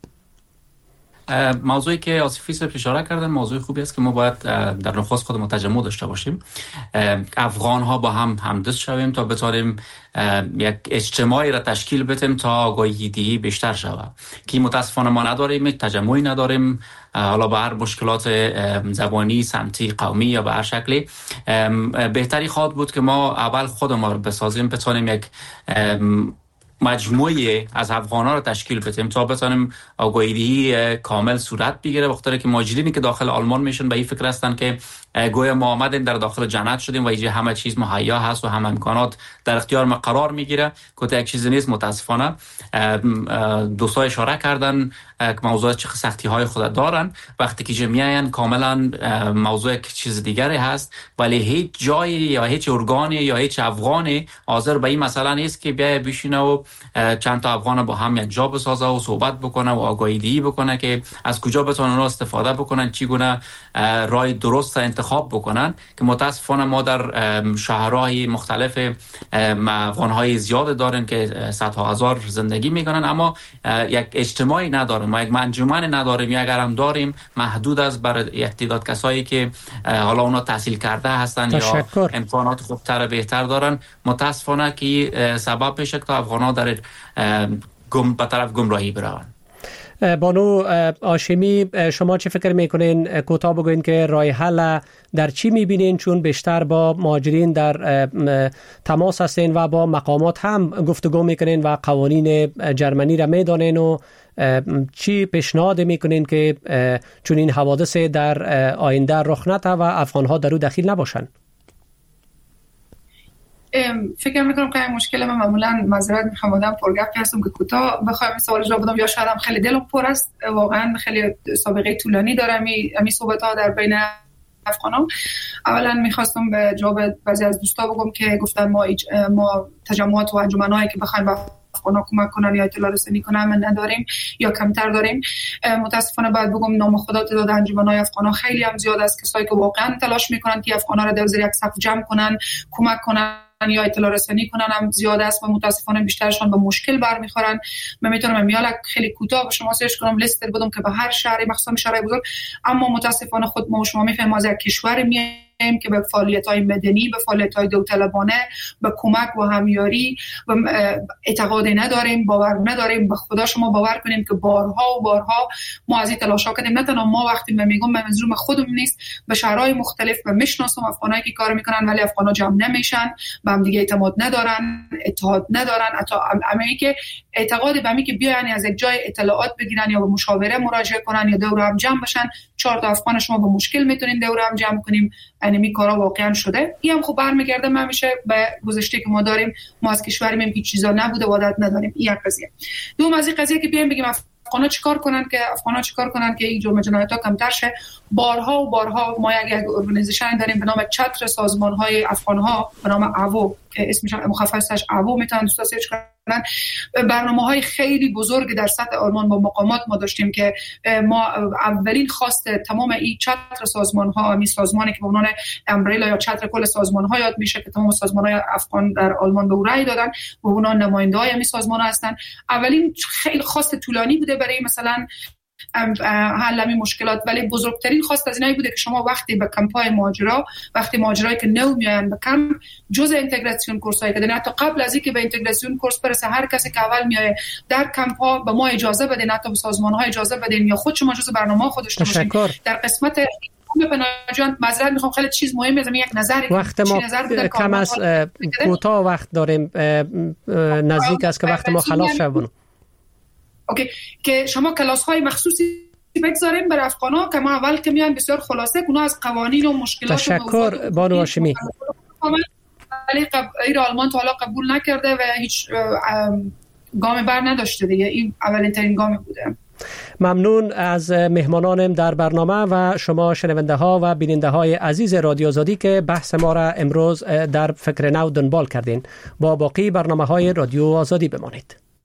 موضوعی که آصفی صاحب اشاره کردن موضوع خوبی است که ما باید در نخست خودمون تجمع داشته باشیم، افغان ها با هم همدست شویم تا بتونیم یک اجتماعی را تشکیل بدیم تا آگاهی دهی بیشتر شود که متاسفانه ما نداریم، تجمعی نداریم، حالا به هر مشکلات زبانی، سمتی، قومی یا به هر شکلی. بهتری خواهد بود که ما اول خود ما رو بسازیم، بتونیم یک مجموعه از افغان‌ها رو تشکیل بدیم تا بتونیم آگاهی‌دهی کامل صورت بگیره، بخاطر که مهاجرینی که داخل آلمان میشن به این فکر هستن که گویا ما آمدیم در داخل جنت شدیم و اینجا همه چیز مهیا هست و همه امکانات در اختیار ما قرار میگیره که یک چیزی نیست. متاسفانه دوستان اشاره کردن که موضوع چه سختی‌های خود دارن، وقتی که میاین کاملا موضوع یک چیز دیگری هست، ولی هیچ جایی یا هیچ ارگانی یا هیچ افغانی حاضر به این مسئله نیست که بیای بشینه و چند تا افغان با هم یک جا بسازه و صحبت بکنه و آگاهی‌دهی بکنه که از کجا بتونن اونا استفاده بکنن، چگونه راه درست انتخاب بکنن. که متاسفانه ما در شهرهای مختلف افغان‌های زیاد دارن که صدها هزار زندگی میکنن، اما یک اجتماعی نداریم، ما یک منجمن نداریم، یا اگر هم داریم محدود است برای یک تعداد کسایی که حالا اونا تحصیل کرده هستن یا امکانات خوبتر بهتر دارن. متاسفانه که سبب میشه که افغان‌ها در گم به طرف گمراهی برون. بانو هاشمی، شما چه فکر میکنین؟ کوتاه بگوین که راه حل در چی میبینین، چون بیشتر با مهاجرین در تماس هستین و با مقامات هم گفتگو میکنین و قوانین جرمنی را میدانین و چی پیشنهاد میکنین که چون این حوادث در آینده رخ نده و افغان‌ها در او دخیل نباشن؟ فکر میکنم که این مشکل من معمولا معذرت میخوام آدم پرگپ هستم که کوتاه بخوام سوال جواب بدم، یا شاید هم خیلی دلم پر است، واقعا خیلی سابقه طولانی داره می صحبت ها در بین افغانان. اولا میخواستم به جواب بعضی از دوستا بگم که گفتن ما ما تجمعات و انجمنایی که بخوایم با افغانا کمک کنن یا اطلاع رسانی کنن من نداریم یا کمتر داریم. متاسفانه باید بگم نام خدا تعداد انجمنای افغانا خیلی هم زیاد است، کسایی که واقعا تلاش میکنن که افغانا را در زیر یک سقف جمع کنن، کمک کنن یا اطلاع رسانی کنن هم زیاد است و متاسفانه بیشترشون به مشکل برمیخورن. من میتونم میال خیلی کوتاه به شما سرچ کنم لیست بدم که به هر شهری مخصوصا شهرهای بزرگ، اما متاسفانه خود ما و شما میفهمیم از یک کشور می که به فعالیت‌های مدنی، به فعالیت‌های داوطلبانه، به کمک و همیاری و اعتقادی نداریم، باور نداریم. به خدا شما باور کنیم که بارها و بارها ما از این تلاش‌ها کردیم. نه تنها ما، وقتی من میگم من منظورم خودم نیست، به شهرهای مختلف و میشناسم افغانایی که کار میکنن ولی افغانا جمع نمیشن، به هم دیگه اعتماد ندارن، اتحاد ندارن، حتی امی که اعتقاد به می که بیان از یک جای اطلاعات بگیرن یا به مشاوره مراجعه کنن یا دور هم جمع بشن. چهار تا افغان شما به مشکل میتونین دور هم جمع کنیم. اینمی کارا واقعا شده. این هم خوب برمیگرده من میشه به گذشته که ما داریم، ما از کشوریم که چیزا نبوده و عادت نداریم. این یک قضیه. دوم از این قضیه که بیایم بگیم افغان‌ها چیکار کنن که افغان‌ها چیکار کنن که این جرم جنایت‌ها کمتر شه. بارها و بارها ما یک یک ارگانیزیشن داریم به نام چتر سازمان‌های افغان‌ها به نام اوو که اسمش مخففش اوو میتونن دوستا سرچ کنن. برنامه‌های خیلی بزرگ در سطح آلمان با مقامات ما داشتیم که ما اولین خواست تمام این چتر سازمان‌ها، می سازمانی که به عنوان امبریلا یا چتر کل سازمان‌ها یاد میشه که تمام سازمان‌های افغان در آلمان به او رأی دادن و اونا نماینده‌های این سازمان‌ها هستن. اولین خیلی خواست طولانی بوده برای مثلا حل همین مشکلات، ولی بزرگترین خواست از اینایی بوده که شما وقتی به کمپای ماجرا، وقتی ماجرایی که نو میاین به کم، جزء اینتگراسیون کورسایی که دادن، حتی قبل از اینکه به اینتگراسیون کورس برسه هر کسی که اول میاد در کمپا به ما اجازه بدین، حتی به سازمان‌ها اجازه بدین یا خود شما جزء برنامه خودش باشین. در قسمت جان معذرت میخوام خیلی چیز مهمه از یک نظری وقت ما کم از کوتاه وقت داریم، نزدیک است که وقت ما خلاص شد. اوکی که شما کلاس‌های مخصوصی بگذاریم برای افغان‌ها که ما اول که میان بسیار خلاصه اونا از قوانین و مشکلات. تشکر بانو هاشمی. ولی غیر آلمان تا حالا قبول نکرده و هیچ گام بر نداشته دیگه. این اولین ترین گام بوده. ممنون از مهمانانم در برنامه و شما شنونده ها و بیننده های عزیز رادیو آزادی که بحث ما را امروز در فکر نو دنبال کردین. با باقی برنامه های رادیو آزادی بمانید.